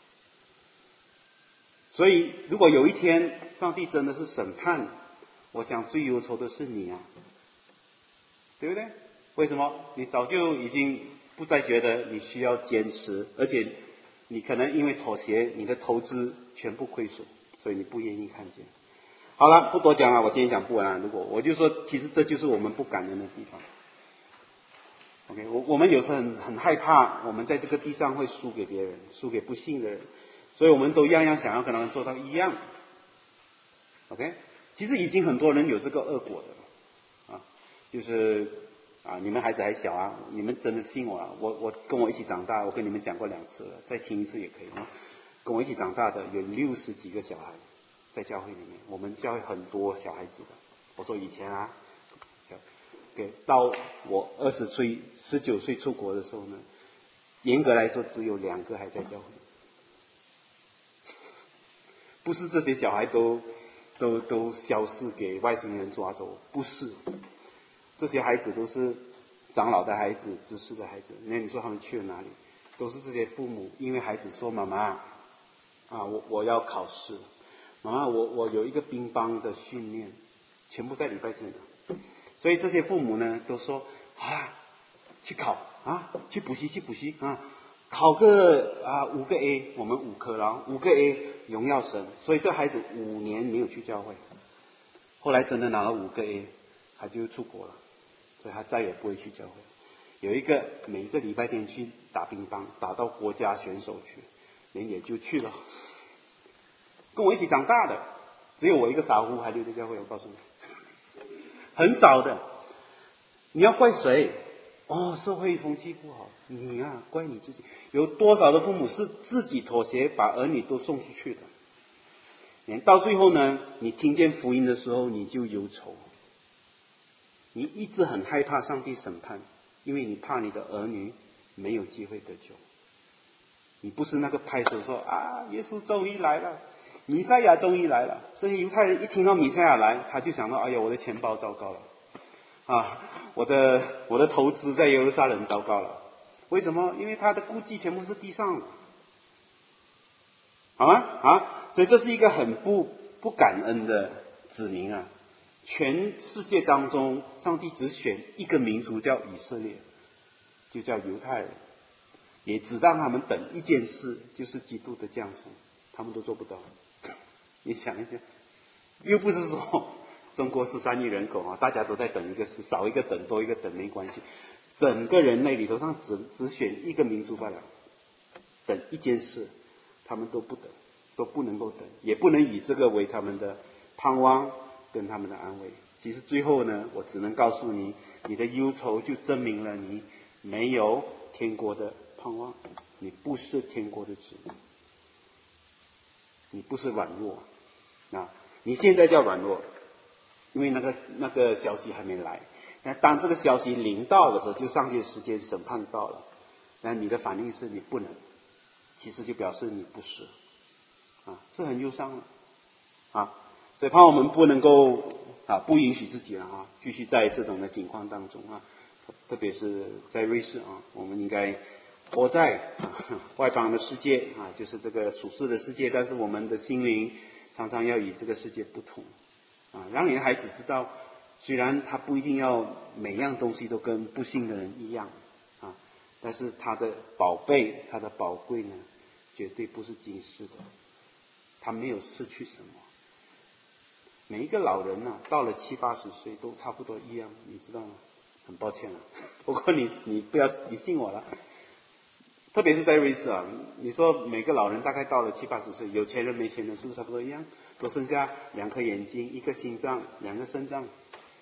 所以，如果有一天上帝真的是审判，我想最忧愁的是你啊，对不对？为什么？你早就已经不再觉得你需要坚持，而且你可能因为妥协，你的投资全部亏损，所以你不愿意看见。好了，不多讲了，我今天讲不完了。如果我就说，其实这就是我们不感恩的地方。OK， 我我们有时候很很害怕，我们在这个地上会输给别人，输给不信的人。所以我们都样样想要跟他们做到一样 ，OK？ 其实已经很多人有这个恶果的啊，就是啊啊，你们孩子还小啊，你们真的信我啊？我我跟我一起长大，我跟你们讲过两次了，再听一次也可以啊。跟我一起长大的有六十几个小孩，在教会里面，我们教会很多小孩子的。我说以前啊，对，到我二十岁、十九岁出国的时候呢，严格来说只有两个还在教会，不是这些小孩都都都消失给外星人抓走，不是。这些孩子都是长老的孩子、知识的孩子。那你说他们去了哪里？都是这些父母，因为孩子说：“妈妈，啊，我我要考试，妈妈，我我有一个乒乓的训练，全部在礼拜天的。”所以这些父母呢，都说：“啊，去考啊，去补习，去补习啊，考个啊五个 A， 我们五科了，五个 A， 荣耀神。”所以这孩子五年没有去教会，后来真的拿了五个 A， 他就出国了。所以他再也不会去教会。有一个每一个礼拜天去打乒乓，打到国家选手去，人也就去了。跟我一起长大的，只有我一个傻乎还留在教会。我告诉你，很少的。你要怪谁？哦，社会风气不好，你啊，怪你自己。有多少的父母是自己妥协，把儿女都送出去的？到最后呢，你听见福音的时候，你就忧愁。你一直很害怕上帝审判，因为你怕你的儿女没有机会得救。你不是那个拍手说啊，耶稣终于来了，弥赛亚终于来了。这些犹太人一听到弥赛亚来，他就想到，哎呀，我的钱包糟糕了，啊，我的我的投资在耶路撒冷糟糕了。为什么？因为他的顾忌全部是地上的，好吗？啊，所以这是一个很不不感恩的子民啊。全世界当中，上帝只选一个民族叫以色列，就叫犹太人，也只让他们等一件事，就是基督的降生，他们都做不到。你想一想，又不是说中国十三亿人口啊，大家都在等一个事，少一个等，多一个等没关系。整个人类里头上只只选一个民族罢了，等一件事，他们都不等，都不能够等，也不能以这个为他们的盼望跟他们的安慰。其实最后呢，我只能告诉你，你的忧愁就证明了你没有天国的盼望，你不是天国的子民，你不是软弱啊！你现在叫软弱，因为那个那个消息还没来。那当这个消息临到的时候，就上帝的时间审判到了，那你的反应是你不能，其实就表示你不是啊，是很忧伤的啊。所以怕我们不能够啊，不允许自己了啊，继续在这种的境况当中啊，特别是在瑞士啊，我们应该活在、啊、外邦的世界啊，就是这个属世的世界，但是我们的心灵常常要与这个世界不同啊，让你的孩子知道，虽然他不一定要每样东西都跟不信的人一样啊，但是他的宝贝，他的宝贵呢，绝对不是今世的，他没有失去什么。每一个老人啊，到了七八十岁都差不多一样，你知道吗？很抱歉了，不过你你不要你信我了。特别是在瑞士啊，你说每个老人大概到了七八十岁，有钱人没钱人是不是差不多一样？都剩下两颗眼睛、一个心脏、两个肾脏，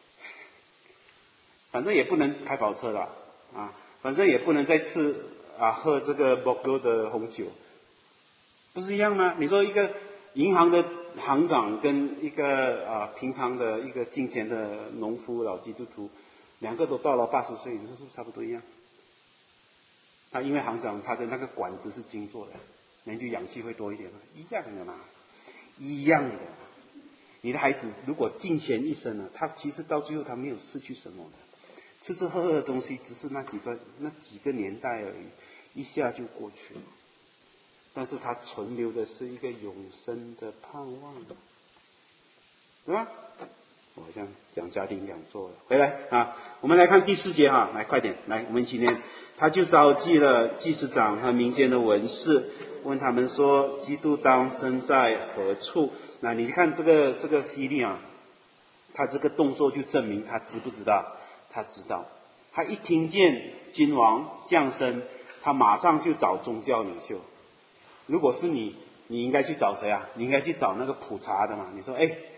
反正也不能开跑车了啊，反正也不能再吃啊喝这个 Bordeaux 的红酒，不是一样吗？你说一个银行的行长跟一个啊平常的一个金钱的农夫老基督徒，两个都到了八十岁，你说是不是差不多一样？他因为行长他的那个管子是金做的，人就氧气会多一点嘛，一样的嘛，一样的。你的孩子如果尽前一生了，他其实到最后他没有失去什么的，吃吃喝喝的东西只是那几段那几个年代而已，一下就过去了。但是他存留的是一个永生的盼望，对吧？我好像讲家庭讲座了，回来啊，我们来看第四节啊，来快点，来我们一起念。他就召集了祭司长和民间的文士，问他们说：基督当生在何处？那你看这个这个希利啊，他这个动作就证明他知不知道？他知道。他一听见君王降生，他马上就找宗教领袖。如果是你，你应该去找谁啊？你应该去找那个普查的嘛。你说，哎，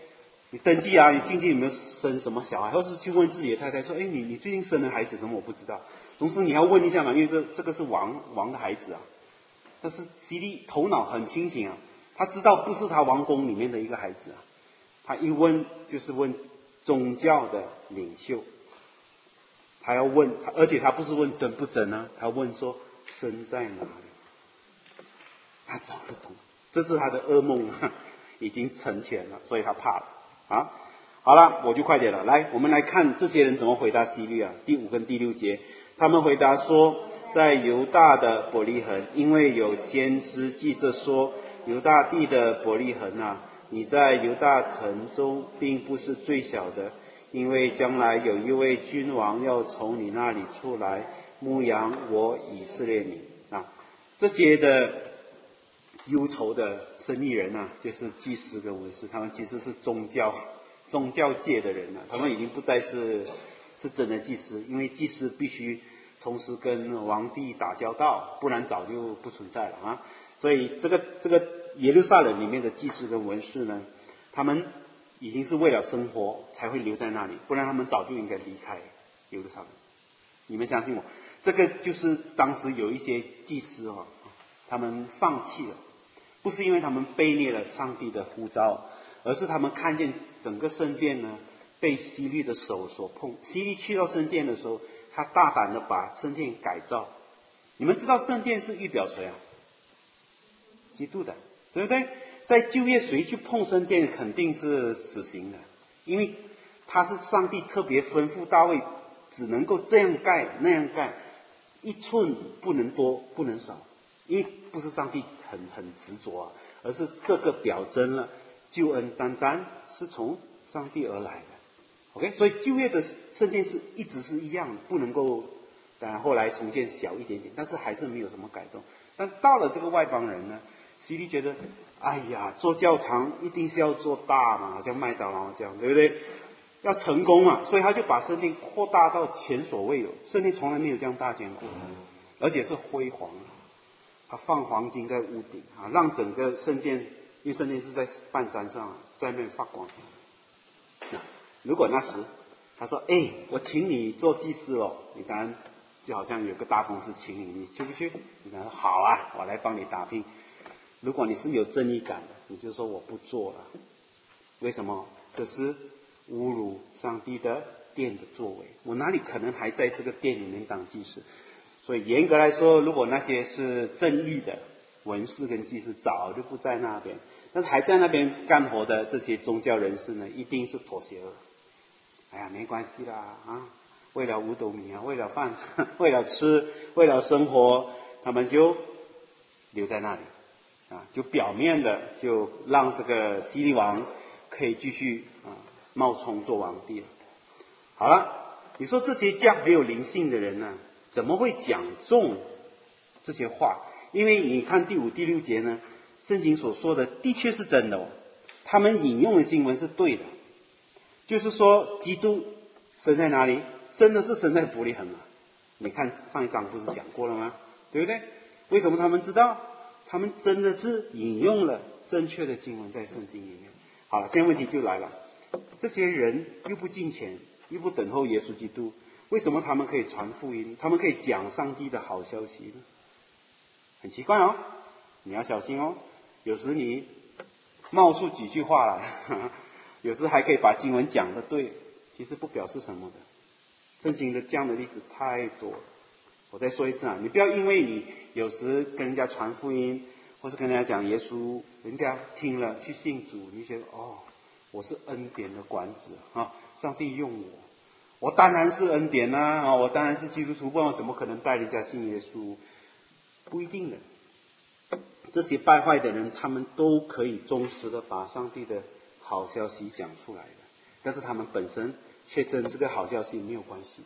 你登记啊，你最近有没有生什么小孩，或是去问自己的太太说，哎，你你最近生了孩子什么我不知道。总之你要问一下嘛，因为这这个是王王的孩子啊。但是希利头脑很清醒啊，他知道不是他王宫里面的一个孩子啊。他一问就是问宗教的领袖，他要问，而且他不是问真不真啊，他问说生在哪里。他找得懂，这是他的噩梦啊，已经成全了，所以他怕了啊。好了，我就快点了。来，我们来看这些人怎么回答希律啊。第五跟第六节，他们回答说，在犹大的伯利恒，因为有先知记着说，犹大地的伯利恒啊，你在犹大城中并不是最小的，因为将来有一位君王要从你那里出来，牧养我以色列民啊。这些的忧愁的生意人啊，就是祭司跟文士，他们其实是宗教宗教界的人啊，他们已经不再是是真的祭司，因为祭司必须同时跟王帝打交道，不然早就不存在了啊。所以这个这个耶路撒冷里面的祭司跟文士呢，他们已经是为了生活才会留在那里，不然他们早就应该离开耶路撒冷。你们相信我，这个就是当时有一些祭司啊，他们放弃了，不是因为他们背逆了上帝的呼召，而是他们看见整个圣殿呢被希律的手所碰。希律去到圣殿的时候，他大胆的把圣殿改造。你们知道圣殿是预表谁啊？基督的，对不对？在旧约谁去碰圣殿肯定是死刑的，因为他是上帝特别吩咐大卫只能够这样盖那样盖，一寸不能多不能少，因为不是上帝很很执着啊，而是这个表征了救恩单单是从上帝而来的。 OK， 所以旧约的圣殿是一直是一样的，不能够，当然后来重建小一点点，但是还是没有什么改动。但到了这个外邦人呢，希律觉得，哎呀，做教堂一定是要做大嘛，好像麦当劳这样，对不对？要成功嘛，所以他就把圣殿扩大到前所未有，圣殿从来没有这样大坚固，而且是辉煌。他放黄金在屋顶啊，让整个圣殿，因为圣殿是在半山上，在那边发光。那如果那时他说，哎，我请你做祭司哦，你当然就好像有个大公司请你，你去不去？你当然好啊，我来帮你打拼。如果你是有正义感的，你就说我不做了。为什么？这是侮辱上帝的殿的作为，我哪里可能还在这个殿里面当祭司？所以严格来说，如果那些是正义的文士跟祭司，早就不在那边。但是还在那边干活的这些宗教人士呢，一定是妥协了。哎呀，没关系啦，啊，为了五斗米啊，为了饭，为了吃，为了生活，他们就留在那里，啊，就表面的就让这个希律王可以继续啊冒充做皇帝了。好了，你说这些这样很有灵性的人呢，怎么会讲中这些话？因为你看第五、第六节呢，圣经所说的的确是真的哦，他们引用的经文是对的。就是说，基督生在哪里？真的是生在伯利恒啊！你看上一章不是讲过了吗？对不对？为什么他们知道？他们真的是引用了正确的经文在圣经里面。好了，现在问题就来了：这些人又不敬虔，又不等候耶稣基督，为什么他们可以传福音？他们可以讲上帝的好消息呢？很奇怪哦，你要小心哦。有时你冒出几句话来。呵呵，有时还可以把经文讲得对，其实不表示什么的。圣经的这样的例子太多了。我再说一次啊，你不要因为你有时跟人家传福音，或是跟人家讲耶稣，人家听了去信主，你觉得哦，我是恩典的管子啊，上帝用我，我当然是恩典啦啊，我当然是基督徒，不然我怎么可能带人家信耶稣？不一定的。这些败坏的人，他们都可以忠实的把上帝的好消息讲出来的，但是他们本身却跟这个好消息没有关系。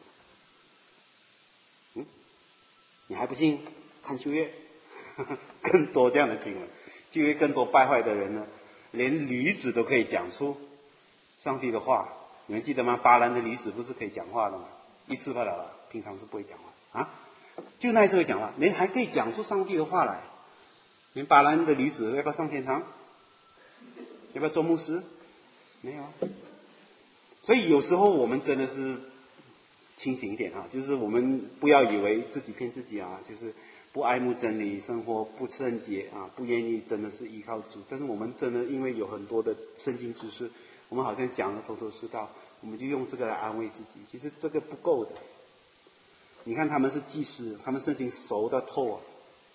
嗯，你还不信？看旧约，更多这样的经文。旧约更多败坏的人呢，连驴子都可以讲出上帝的话。你们记得吗？巴兰的驴子不是可以讲话的吗？一次不了了，平常是不会讲话啊，就那一次会讲话，连还可以讲出上帝的话来。连巴兰的驴子要不要上天堂？要不要做牧师？ 没有。所以有时候我们真的是清醒一点啊，就是我们不要以为自己骗自己啊，就是不爱慕真理，生活不圣洁啊，不愿意真的是依靠主。但是我们真的因为有很多的圣经知识，我们好像讲得头头是道，我们就用这个来安慰自己，其实这个不够的。你看他们是祭司，他们圣经熟得透啊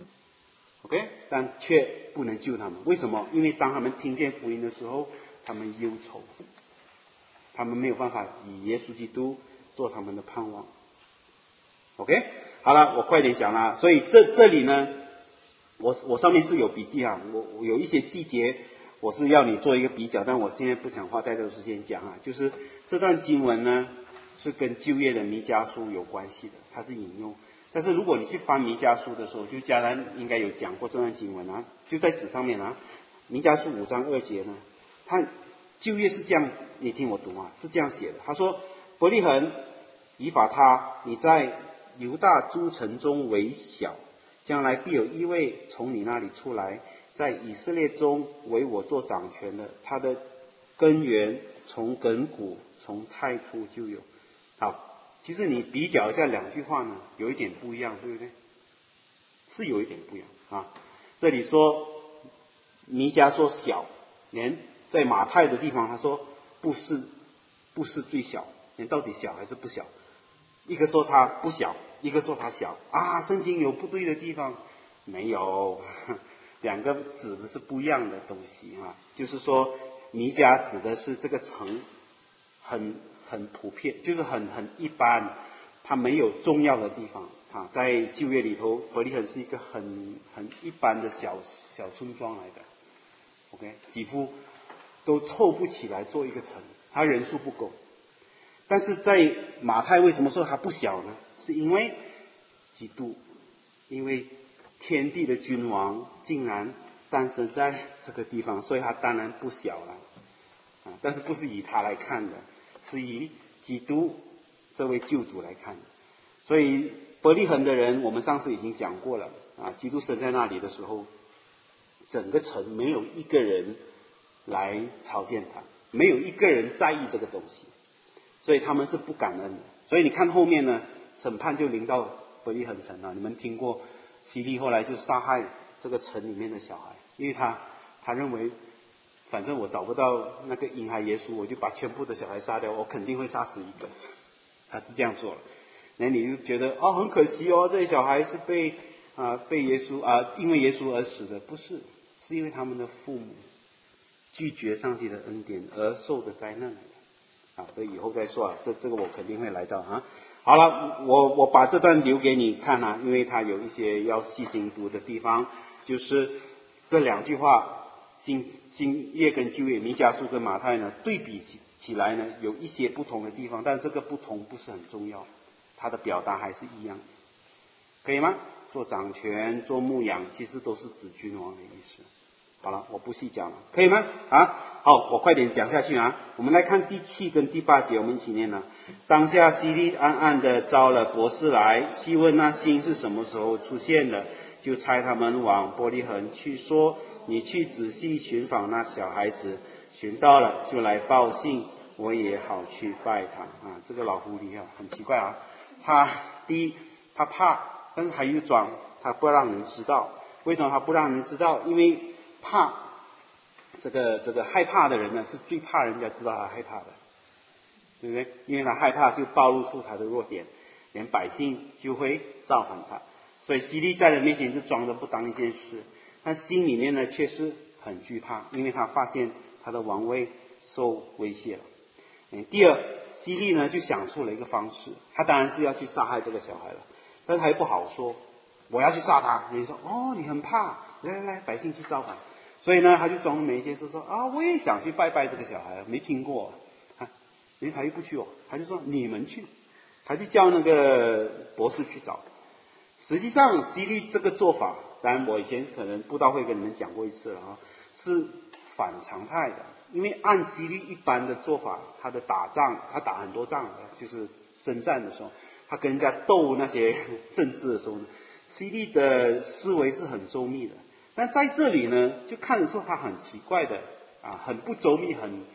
，OK， 但却不能救他们。为什么？因为当他们听见福音的时候，他们忧愁，他们没有办法以耶稣基督做他们的盼望。OK， 好了，我快点讲了。所以这这里呢，我我上面是有笔记啊，我我有一些细节，我是要你做一个比较，但我现在不想花太多时间讲啊。就是这段经文呢，是跟旧约的弥迦书有关系的，它是引用。但是如果你去翻弥迦书的时候，就迦南应该有讲过这段经文啊，就在纸上面啊。弥迦书五章二节呢，它旧约是这样，你听我读啊，是这样写的。他说：伯利恒以法他，你在犹大诸城中为小，将来必有一位从你那里出来，在以色列中为我做掌权的，他的根源从亘古从太初就有。好，其实你比较一下两句话呢，有一点不一样，对不对？是有一点不一样啊。这里说弥迦说小，连在马太的地方他说不是不是最小，连到底小还是不小？一个说他不小，一个说他小啊。圣经有不对的地方没有？两个指的是不一样的东西啊。就是说弥迦指的是这个城很很普遍，就是很很一般，它没有重要的地方啊。在旧约里头，伯利恒是一个很很一般的小小村庄来的 ，OK， 几乎都凑不起来做一个城，它人数不够。但是在马太为什么说它不小呢？是因为基督，因为天地的君王竟然诞生在这个地方，所以它当然不小了啊。但是不是以他来看的，是以基督这位救主来看的。所以伯利恒的人，我们上次已经讲过了啊。基督生在那里的时候，整个城没有一个人来朝见他，没有一个人在意这个东西。所以他们是不感恩的。所以你看后面呢，审判就临到伯利恒城了。你们听过希利后来就杀害这个城里面的小孩，因为他他认为反正我找不到那个婴孩耶稣，我就把全部的小孩杀掉，我肯定会杀死一个。他是这样做了。那你就觉得哦很可惜哦，这些小孩是被啊、呃、被耶稣啊、呃、因为耶稣而死的，不是，是因为他们的父母拒绝上帝的恩典而受的灾难。啊，这以后再说啊，这这个我肯定会来到啊。好了，我我把这段留给你看啊，因为它有一些要细心读的地方，就是这两句话，新新约跟旧约，弥迦书跟马太呢对比起起来呢，有一些不同的地方，但这个不同不是很重要，它的表达还是一样，可以吗？做掌权、做牧养，其实都是指君王的意思。好了，我不细讲了，可以吗？啊，好，我快点讲下去啊。我们来看第七跟第八节，我们一起念了。当下希利暗暗的招了博士来，细问那星是什么时候出现的，就差他们往伯利恒去，说：你去仔细寻访那小孩子，寻到了就来报信，我也好去拜他。啊，这个老狐狸啊，很奇怪啊。他第一，他怕，但是他又装，他不让人知道。为什么他不让人知道？因为怕这个这个害怕的人呢，是最怕人家知道他害怕的，对不对？因为他害怕就暴露出他的弱点，连百姓就会造反他。所以希利在人面前就装着不当一件事，他心里面呢却是很惧怕，因为他发现他的王位受威胁了。嗯，第二，希利呢就想出了一个方式，他当然是要去杀害这个小孩了，但是他又不好说，我要去杀他。人家说哦，你很怕，来来来，百姓去造反。所以呢，他就装作没一件事说啊，我也想去拜拜这个小孩，没听过啊。人他又不去哦，他就说你们去，他就叫那个博士去找。实际上，希利这个做法，当然我以前可能布道会跟你们讲过一次了啊，是反常态的。因为按希利一般的做法，他的打仗，他打很多仗，就是征战的时候，他跟人家斗那些政治的时候呢，希利的思维是很周密的。但在这里呢，就看得出他很奇怪的啊，很不周密，很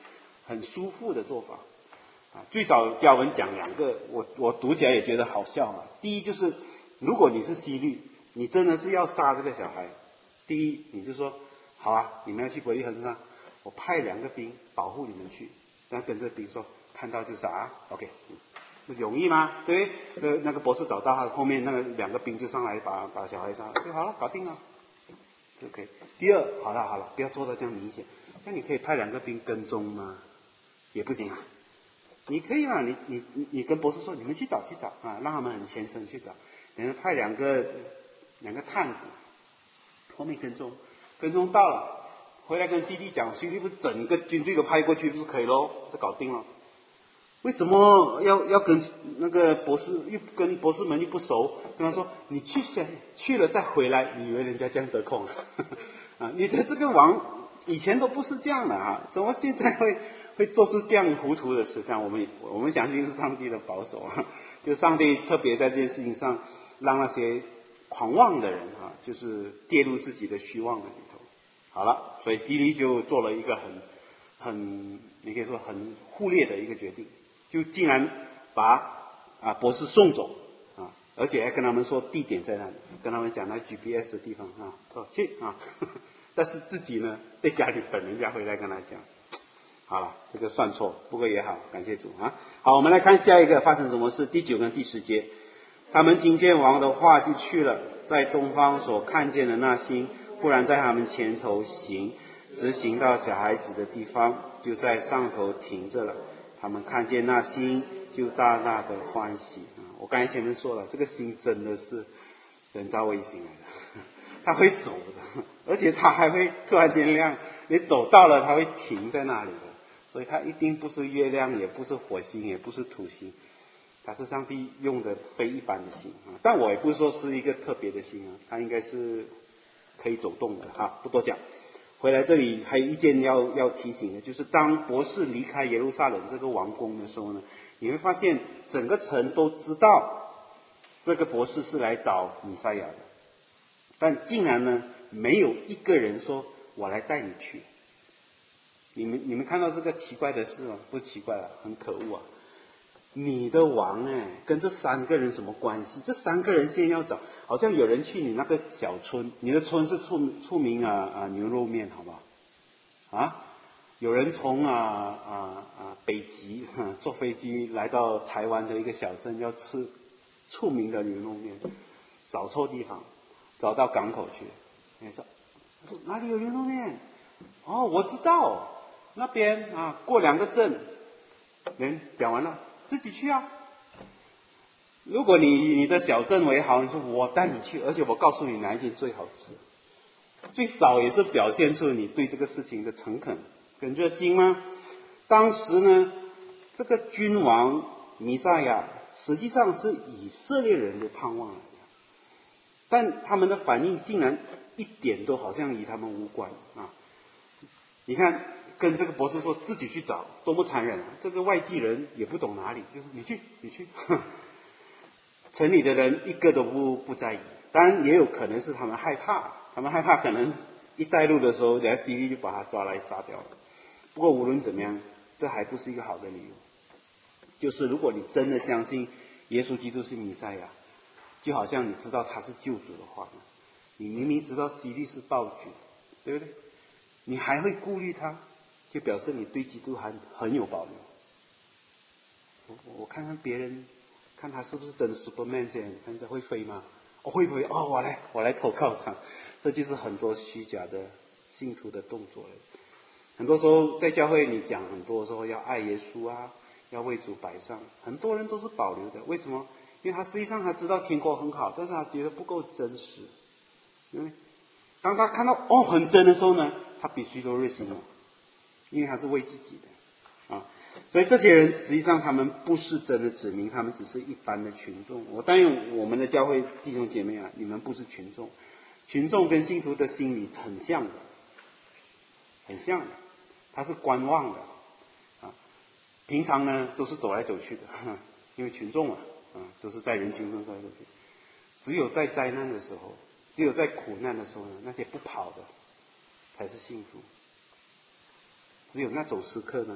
很舒服的做法啊。最少教文讲两个，我我读起来也觉得好笑啊。第一就是，如果你是希律，你真的是要杀这个小孩，第一你就说好啊，你们要去伯利恒啊，我派两个兵保护你们去，但跟这兵说看到就杀啊 ，OK。容易吗？对，那那个博士找到他后面那个两个兵就上来把把小孩杀了就好了，搞定了，就可以。第二，好了好了，不要做到这样明显。那你可以派两个兵跟踪吗？也不行啊。你可以啊，你你你你跟博士说，你们去找去找啊，让他们很虔诚去找，然后派两个两个探子后面跟踪，跟踪到了，回来跟西利讲，西利不整个军队都派过去，不是可以咯？就搞定了。为什么要要跟那个博士又跟博士们又不熟？跟他说你去先去了再回来，你以为人家这样得空啊？你这这个王以前都不是这样的啊，怎么现在会会做出这样糊涂的事？但我们我们相信是上帝的保守啊，就上帝特别在这件事情上让那些狂妄的人啊，就是跌入自己的虚妄的里头。好了，所以希律就做了一个很很你可以说很忽略的一个决定。就竟然把啊博士送走啊，而且还跟他们说地点在哪里，跟他们讲那 G P S 的地方啊，说去啊，呵呵但是自己呢在家里等人家回来跟他讲，好了，这个算错，不过也好，感谢主啊。好，我们来看下一个发生什么事，第九跟第十节，他们听见王的话就去了，在东方所看见的那星，忽然在他们前头行，直行到小孩子的地方，就在上头停着了。他们看见那星，就大大的欢喜啊！我刚才前面说了，这个星真的是人造卫星来的，它会走的，而且它还会突然间亮。你走到了，它会停在那里的，所以它一定不是月亮，也不是火星，也不是土星，它是上帝用的非一般的星啊！但我也不是说是一个特别的星啊，它应该是可以走动的哈，不多讲。回来这里还有一件要要提醒的，就是当博士离开耶路撒冷这个王宫的时候呢，你会发现整个城都知道这个博士是来找弥赛亚的，但竟然呢没有一个人说我来带你去。你们你们看到这个奇怪的事吗？不奇怪了，很可恶啊！你的王哎，跟这三个人什么关系？这三个人先要找，好像有人去你那个小村，你的村是出出名啊啊牛肉面，好不好？啊，有人从啊啊啊北极、啊、坐飞机来到台湾的一个小镇，要吃出名的牛肉面，找错地方，找到港口去。你说哪里有牛肉面？哦，我知道，那边啊，过两个镇。人讲完了。自己去啊！如果你你的小镇为好，你说我带你去，而且我告诉你哪一间最好吃，最少也是表现出你对这个事情的诚恳跟热心吗？当时呢，这个君王弥赛亚实际上是以色列人的盼望来的，但他们的反应竟然一点都好像与他们无关啊！你看。跟这个博士说自己去找，多么残忍啊！这个外地人也不懂哪里，就是你去，你去。城里的人一个都不不在意，当然也有可能是他们害怕，他们害怕可能一带路的时候，人家 C D 就把他抓来杀掉了。不过无论怎么样，这还不是一个好的理由。就是如果你真的相信耶稣基督是弥赛亚，就好像你知道他是救主的话，你明明知道 C D 是暴君，对不对？你还会顾虑他？就表示你对基督还很有保留。我我看看别人，看他是不是真的 Superman 这样，看他会飞吗？哦，会不会？哦，我来，我来投靠他。这就是很多虚假的信徒的动作了。很多时候在教会，你讲很多时候要爱耶稣啊，要为主摆上，很多人都是保留的。为什么？因为他实际上他知道天国很好，但是他觉得不够真实。因为当他看到哦很真的时候呢，他必须都热心了。因为他是为自己的啊，所以这些人实际上他们不是真的子民，他们只是一般的群众。我答应我们的教会弟兄姐妹啊，你们不是群众，群众跟信徒的心理很像的，很像的，他是观望的啊。平常呢都是走来走去的，因为群众啊啊都是在人群中走来走去。只有在灾难的时候，只有在苦难的时候呢，那些不跑的才是信徒。只有那种时刻呢，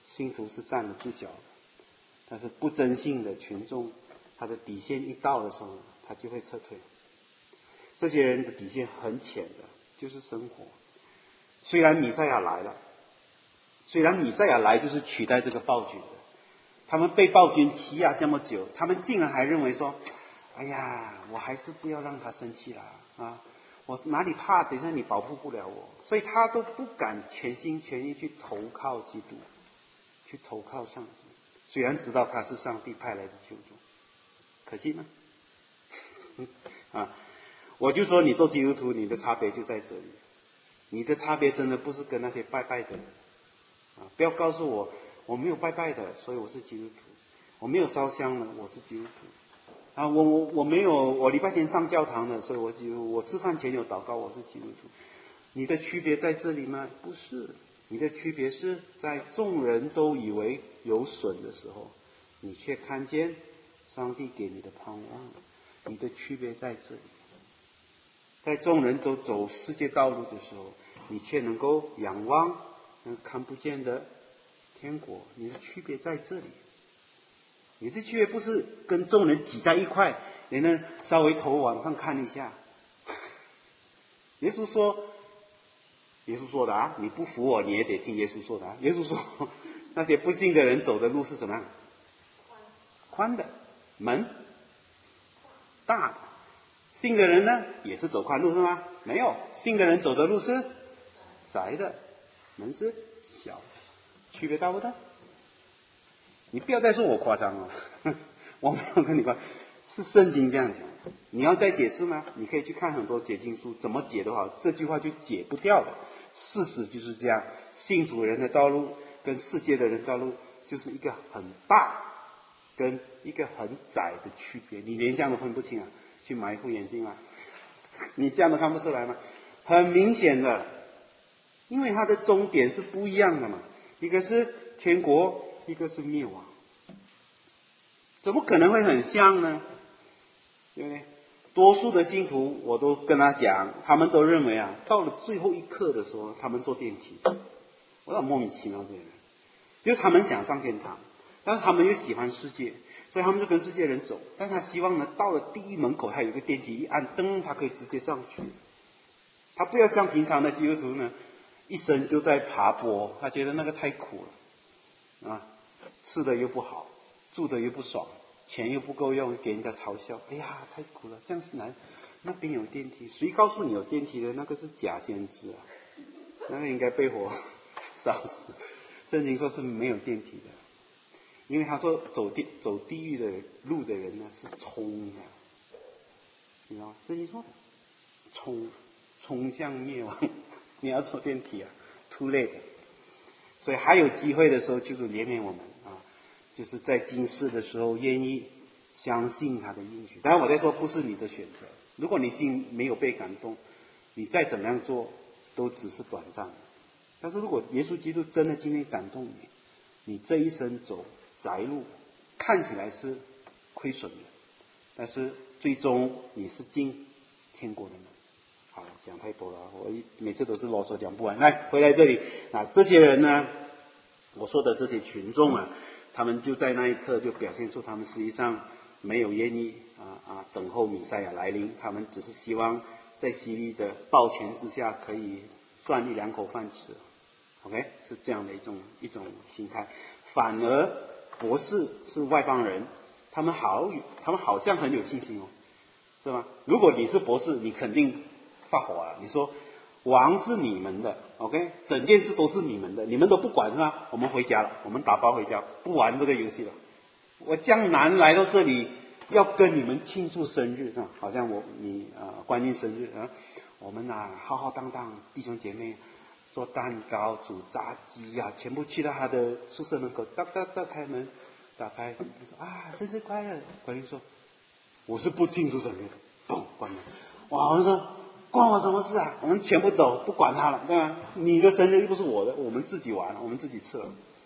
信徒是站得住脚的，但是不真信的群众，他的底线一到的时候，他就会撤退。这些人的底线很浅的，就是生活。虽然弥赛亚来了，虽然弥赛亚来就是取代这个暴君的，他们被暴君欺压这么久，他们竟然还认为说，哎呀，我还是不要让他生气啦啊！我哪里怕？等一下你保护不了我，所以他都不敢全心全意去投靠基督，去投靠上帝。虽然知道他是上帝派来的救主，可惜呢，啊，我就说你做基督徒，你的差别就在这里。你的差别真的不是跟那些拜拜的人啊！不要告诉我我没有拜拜的，所以我是基督徒；我没有烧香的，我是基督徒。啊，我我我没有我礼拜天上教堂的，所以我基督；我吃饭前有祷告，我是基督徒。你的区别在这里吗？不是，你的区别是在众人都以为有损的时候，你却看见上帝给你的盼望。你的区别在这里，在众人都走世界道路的时候，你却能够仰望那看不见的天国。你的区别在这里。你的区别不是跟众人挤在一块，你能稍微头往上看一下。耶稣说，耶稣说的啊，你不服我，你也得听耶稣说的啊。耶稣说，那些不信的人走的路是什么样？宽的，门大的。信的人呢，也是走宽路是吗？没有，信的人走的路是窄的，门是小的，区别大不大？你不要再说我夸张了，我没有跟你夸，是圣经这样讲。你要再解释吗？你可以去看很多解经书，怎么解的话，这句话就解不掉的。事实就是这样，信主人的道路跟世界的人道路就是一个很大跟一个很窄的区别。你连这样都分不清啊？去买一副眼镜啊，你这样都看不出来吗？很明显的，因为它的终点是不一样的嘛，一个是天国，一个是灭亡，怎么可能会很像呢？对不对？多数的信徒我都跟他讲，他们都认为啊，到了最后一刻的时候，他们坐电梯。我很莫名其妙这些人，就是他们想上天堂，但是他们又喜欢世界，所以他们就跟世界人走。但是他希望呢，到了第一门口，他有一个电梯，一按灯，他可以直接上去。他不要像平常的基督徒呢，一生就在爬坡，他觉得那个太苦了啊，吃的又不好，住的又不爽，钱又不够用，给人家嘲笑。哎呀，太苦了，这样是难。那边有电梯，谁告诉你有电梯的？那个是假先知啊，那个应该被火烧死。圣经说是没有电梯的，因为他说走地走地狱的路的人呢是冲的，你知道吗？圣经说的，冲冲向灭亡。你要坐电梯啊 ，too late。所以还有机会的时候，就是怜悯我们啊，就是在今世的时候愿意相信他的应许。当然我在说不是你的选择，如果你心没有被感动，你再怎么样做都只是短暂的。但是如果耶稣基督真的今天感动你，你这一生走窄路，看起来是亏损的，但是最终你是进天国的门。好，讲太多了，我每次都是啰嗦讲不完。来，回来这里，那这些人呢，我说的这些群众啊，他们就在那一刻就表现出他们实际上没有愿意啊啊等候弥赛亚来临，他们只是希望在希律的暴权之下可以赚一两口饭吃。OK， 是这样的一种一种心态。反而博士是外邦人，他们好他们好像很有信心哦，是吗？如果你是博士，你肯定发火了。你说王是你们的 ，OK， 整件事都是你们的，你们都不管是吧？我们回家了，我们打包回家，不玩这个游戏了。我江南来到这里，要跟你们庆祝生日啊，好像我你啊、呃、观音生日啊，我们啊浩浩荡荡弟兄姐妹。做蛋糕、煮炸鸡啊，全部去到他的宿舍门口，哒哒哒开门，打开，他说啊，生日快乐！观音说，我是不庆祝生日的，嘣，关门。哇，我们说关我什么事啊？我们全部走，不管他了，对吧？你的生日又不是我的，我们自己玩，我们自己吃了。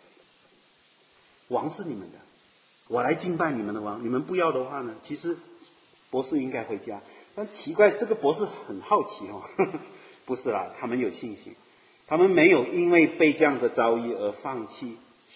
王是你们的，我来敬拜你们的王。你们不要的话呢，其实博士应该回家。但奇怪，这个博士很好奇哦，呵呵不是啦，他们有信心。他们没有因为被这样的遭遇而放弃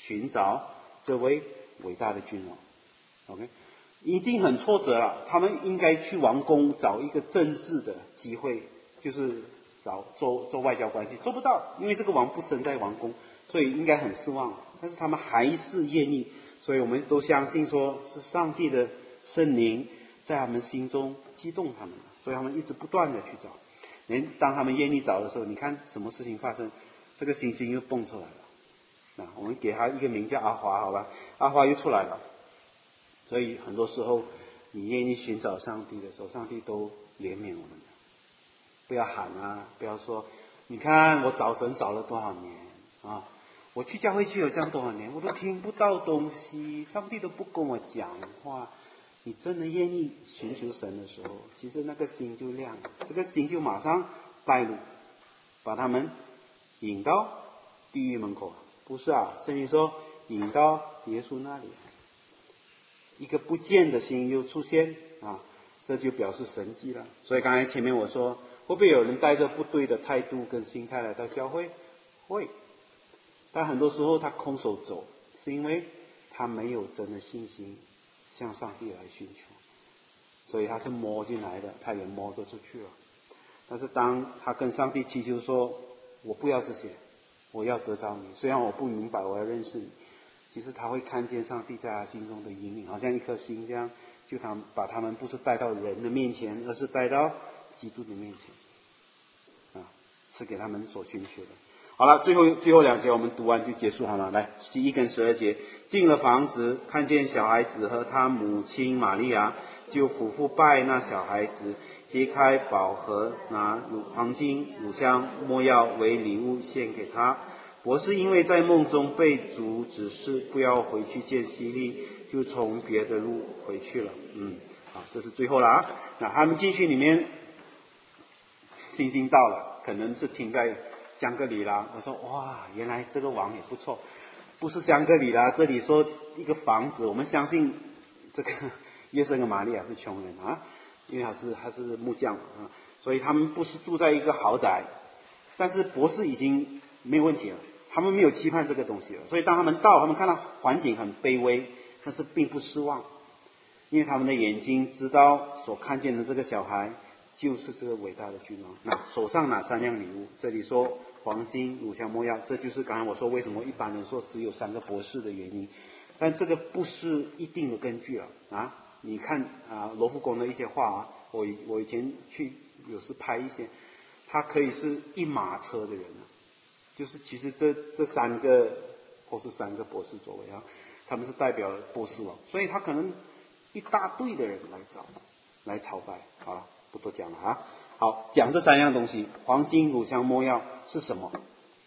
寻找这位伟大的君王。OK， 已经很挫折了，他们应该去王宫找一个政治的机会，就是找做做外交关系，做不到，因为这个王不生在王宫，所以应该很失望。但是他们还是愿意，所以我们都相信说是上帝的圣灵在他们心中激动他们，所以他们一直不断的去找。连当他们愿意找的时候，你看什么事情发生？这个星星又蹦出来了。那我们给他一个名叫阿华，好吧？阿华又出来了。所以很多时候，你愿意寻找上帝的时候，上帝都怜悯我们的。不要喊啊，不要说，你看我找神找了多少年啊！我去教会去有这样多少年，我都听不到东西，上帝都不跟我讲话。你真的愿意寻求神的时候，其实那个心就亮了，这个心就马上带路，把他们引到地狱门口。不是啊，圣经说引到耶稣那里，一个不见的心又出现啊，这就表示神迹了。所以刚才前面我说，会不会有人带着不对的态度跟心态来到教会？会，但很多时候他空手走，是因为他没有真的信心向上帝来寻求，所以他是摸进来的，他也摸着出去了。但是当他跟上帝祈求说，我不要这些，我要得着你，虽然我不明白，我要认识你，其实他会看见上帝在他心中的引领，好像一颗心这样，就他把他们不是带到人的面前，而是带到基督的面前，啊，是给他们所寻求的。好了，最后最后两节我们读完就结束好了。来，第一跟十二节，进了房子，看见小孩子和他母亲玛利亚，就俯伏拜那小孩子，揭开宝盒，拿黄金、乳香、没药为礼物献给他。博士因为在梦中被主指示不要回去见希利，就从别的路回去了。嗯，好，这是最后了啊。那他们进去里面，星星到了，可能是停在香格里拉。我说哇，原来这个王也不错，不是香格里拉，这里说一个房子，我们相信这个约瑟跟玛利亚是穷人啊，因为他是他是木匠啊，所以他们不是住在一个豪宅，但是博士已经没有问题了，他们没有期盼这个东西了，所以当他们到，他们看到环境很卑微，但是并不失望，因为他们的眼睛知道所看见的这个小孩就是这个伟大的君王。那手上拿三样礼物，这里说黄金、乳香、没药，这就是刚才我说为什么一般人说只有三个博士的原因。但这个不是一定的根据了啊！你看啊，罗浮宫的一些画啊，我我以前去有时拍一些，他可以是一马车的人啊，就是其实这这三个或是三个博士座位啊，他们是代表波斯王，所以他可能一大堆的人来找来朝拜。好了，不多讲了啊。好，讲这三样东西，黄金、乳香、没药是什么？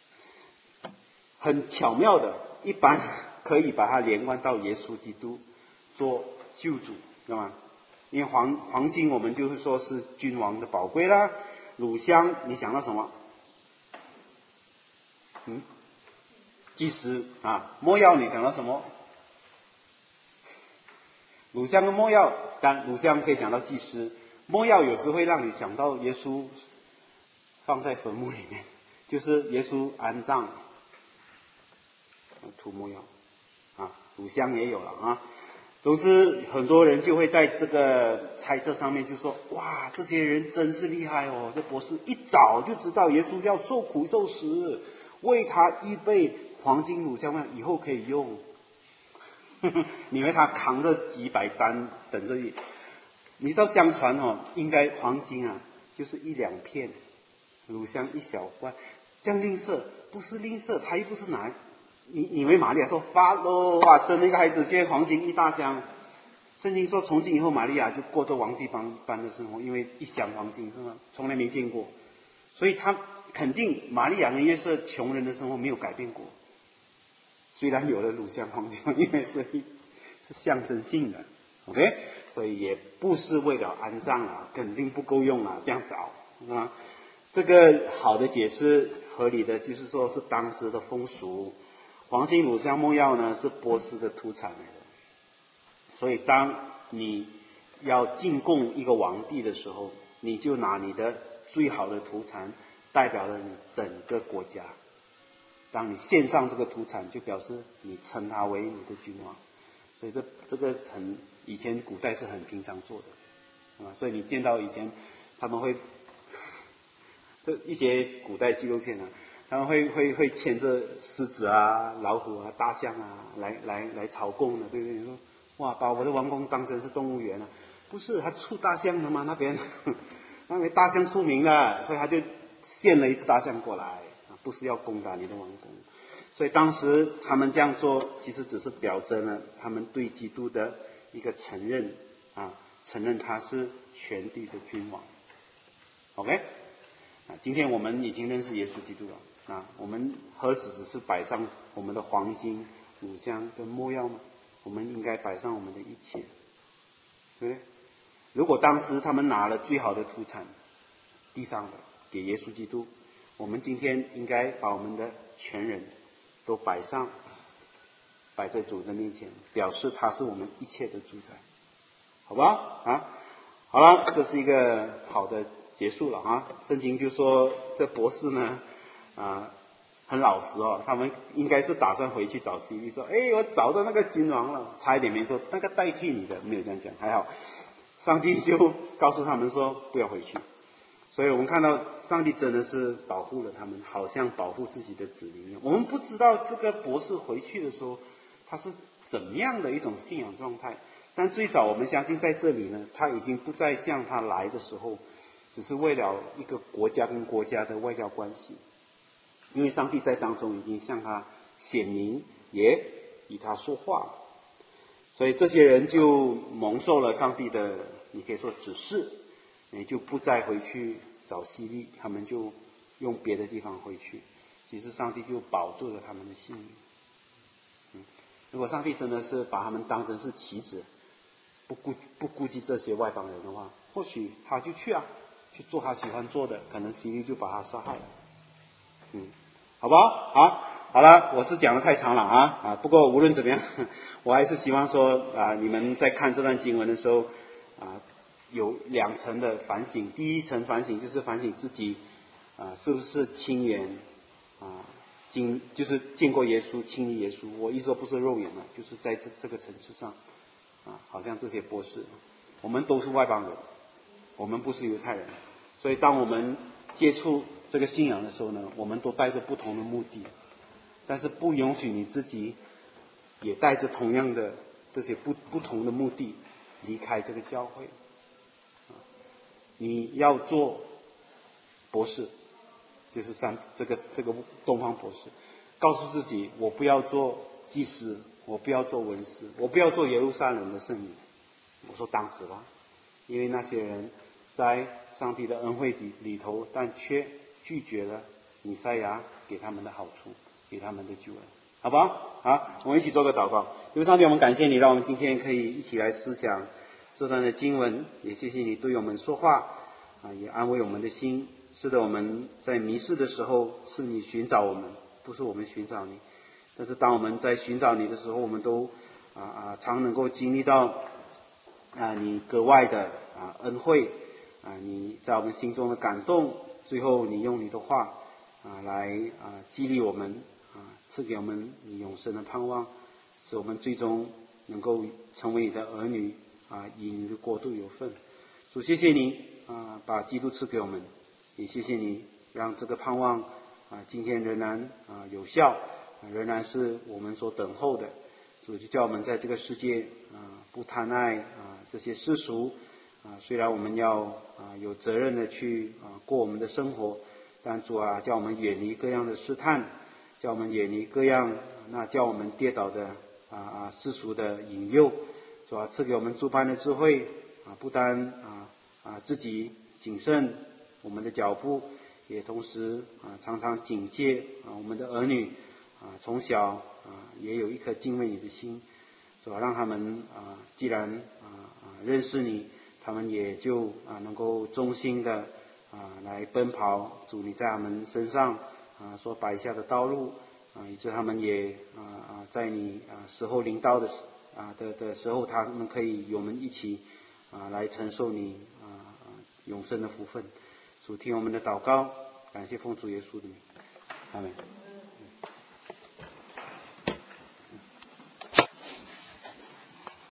很巧妙的，一般可以把它连贯到耶稣基督做救主，知道吗？因为黄黄金我们就是说是君王的宝贵啦，乳香你想到什么？嗯，祭司啊，没药你想到什么？乳香跟没药，但乳香可以想到祭司，没药有时会让你想到耶稣放在坟墓里面，就是耶稣安葬涂没药啊，乳香也有了啊。总之很多人就会在这个猜测上面就说，哇，这些人真是厉害哦，这博士一早就知道耶稣要受苦受死，为他预备黄金乳香以后可以用。你以为他扛着几百担等着你？你知道相传哦，应该黄金啊就是一两片，乳香一小罐，这样吝啬不是吝啬，他又不是拿。你以为玛利亚说发喽，哇，生了一个孩子，现在黄金一大箱。圣经说从今以后玛利亚就过着王地般般的生活，因为一箱黄金是吗？从来没见过，所以他肯定玛利亚跟约瑟穷人的生活没有改变过。虽然有了乳香黄金，因为是是象征性的 ，OK， 所以也不是为了安葬啊，肯定不够用啊，这样少啊。这个好的解释合理的就是说是当时的风俗。黄金、乳香、没药呢是波斯的土产来的，所以当你要进贡一个王帝的时候，你就拿你的最好的土产，代表了你整个国家。 当你献上这个土产，就表示你称他为你的君王。所以这这个很以前古代是很平常做的，啊，所以你见到以前他们会这一些古代纪录片啊，他们会会会牵着狮子啊、老虎啊、大象啊来来来朝贡的，对不对？你说哇，把我的王宫当成是动物园了、啊？不是，他出大象的嘛，那边那边大象出名了，所以他就献了一只大象过来，啊，不是要攻打你的王宫。所以当时他们这样做，其实只是表征了他们对基督的一个承认啊，承认他是全地的君王。OK， 啊，今天我们已经认识耶稣基督了啊，我们何止只是摆上我们的黄金、乳香跟没药吗？我们应该摆上我们的一切，对不对？如果当时他们拿了最好的土产，地上的给耶稣基督，我们今天应该把我们的全人都摆上，摆在主的面前，表示他是我们一切的主宰，好吧？啊，好了，这是一个好的结束了啊。圣经就说这博士呢，啊，很老实哦，他们应该是打算回去找希律说，哎，我找到那个君王了，差一点没说那个代替你的，没有这样讲，还好。上帝就告诉他们说不要回去，所以我们看到上帝真的是保护了他们，好像保护自己的子民一样。我们不知道这个博士回去的时候他是怎么样的一种信仰状态，但最少我们相信在这里呢，他已经不再像他来的时候只是为了一个国家跟国家的外交关系，因为上帝在当中已经向他显明，也与他说话，所以这些人就蒙受了上帝的，你可以说指示，也就不再回去找希律，他们就用别的地方回去。其实上帝就保住了他们的性命。嗯，如果上帝真的是把他们当成是棋子，不顾不顾及这些外邦人的话，或许他就去啊，去做他喜欢做的，可能希律就把他杀害了。嗯，好吧，好。好了，我是讲的太长了啊啊！不过无论怎么样，我还是希望说啊，你们在看这段经文的时候啊，有两层的反省。第一层反省就是反省自己啊，是不是亲眼啊经就是见过耶稣、亲历耶稣。我一说不是肉眼了，就是在这这个层次上啊，好像这些博士，我们都是外邦人，我们不是犹太人，所以当我们接触这个信仰的时候呢，我们都带着不同的目的。但是不允许你自己也带着同样的这些不不同的目的离开这个教会。你要做博士，就是三这个这个东方博士，告诉自己我不要做祭司，我不要做文士，我不要做耶路撒冷的圣女。我说当时吧，因为那些人在上帝的恩惠里里头，但却拒绝了弥赛亚给他们的好处，给他们的救恩，好吧？好，我们一起做个祷告。因为上帝，我们感谢你，让我们今天可以一起来思想这段的经文，也谢谢你对我们说话啊，也安慰我们的心。是的，我们在迷失的时候，是你寻找我们，不是我们寻找你。但是当我们在寻找你的时候，我们都啊啊常能够经历到啊你格外的啊恩惠啊，你在我们心中的感动，最后你用你的话啊来啊激励我们。赐给我们你永生的盼望，使我们最终能够成为你的儿女啊，以你的国度有份。主，谢谢你啊，把基督赐给我们，也谢谢你让这个盼望啊，今天仍然啊有效，啊、仍然是我们所等候的。主就叫我们在这个世界啊不贪爱啊这些世俗啊，虽然我们要啊有责任的去啊过我们的生活，但主啊叫我们远离各样的试探。叫我们远离各样那叫我们跌倒的啊啊世俗的引诱，主啊赐给我们诸般的智慧啊，不单啊啊自己谨慎我们的脚步，也同时啊常常警戒啊我们的儿女啊从小啊也有一颗敬畏你的心，主啊让他们啊既然啊啊认识你，他们也就啊能够忠心的啊来奔跑主你在他们身上啊，所摆下的道路啊，以致他们也啊啊，在你啊时候临到的啊的的时候，他们可以与我们一起啊来承受你啊啊永生的福分。主听我们的祷告，感谢奉主耶稣的名，阿门。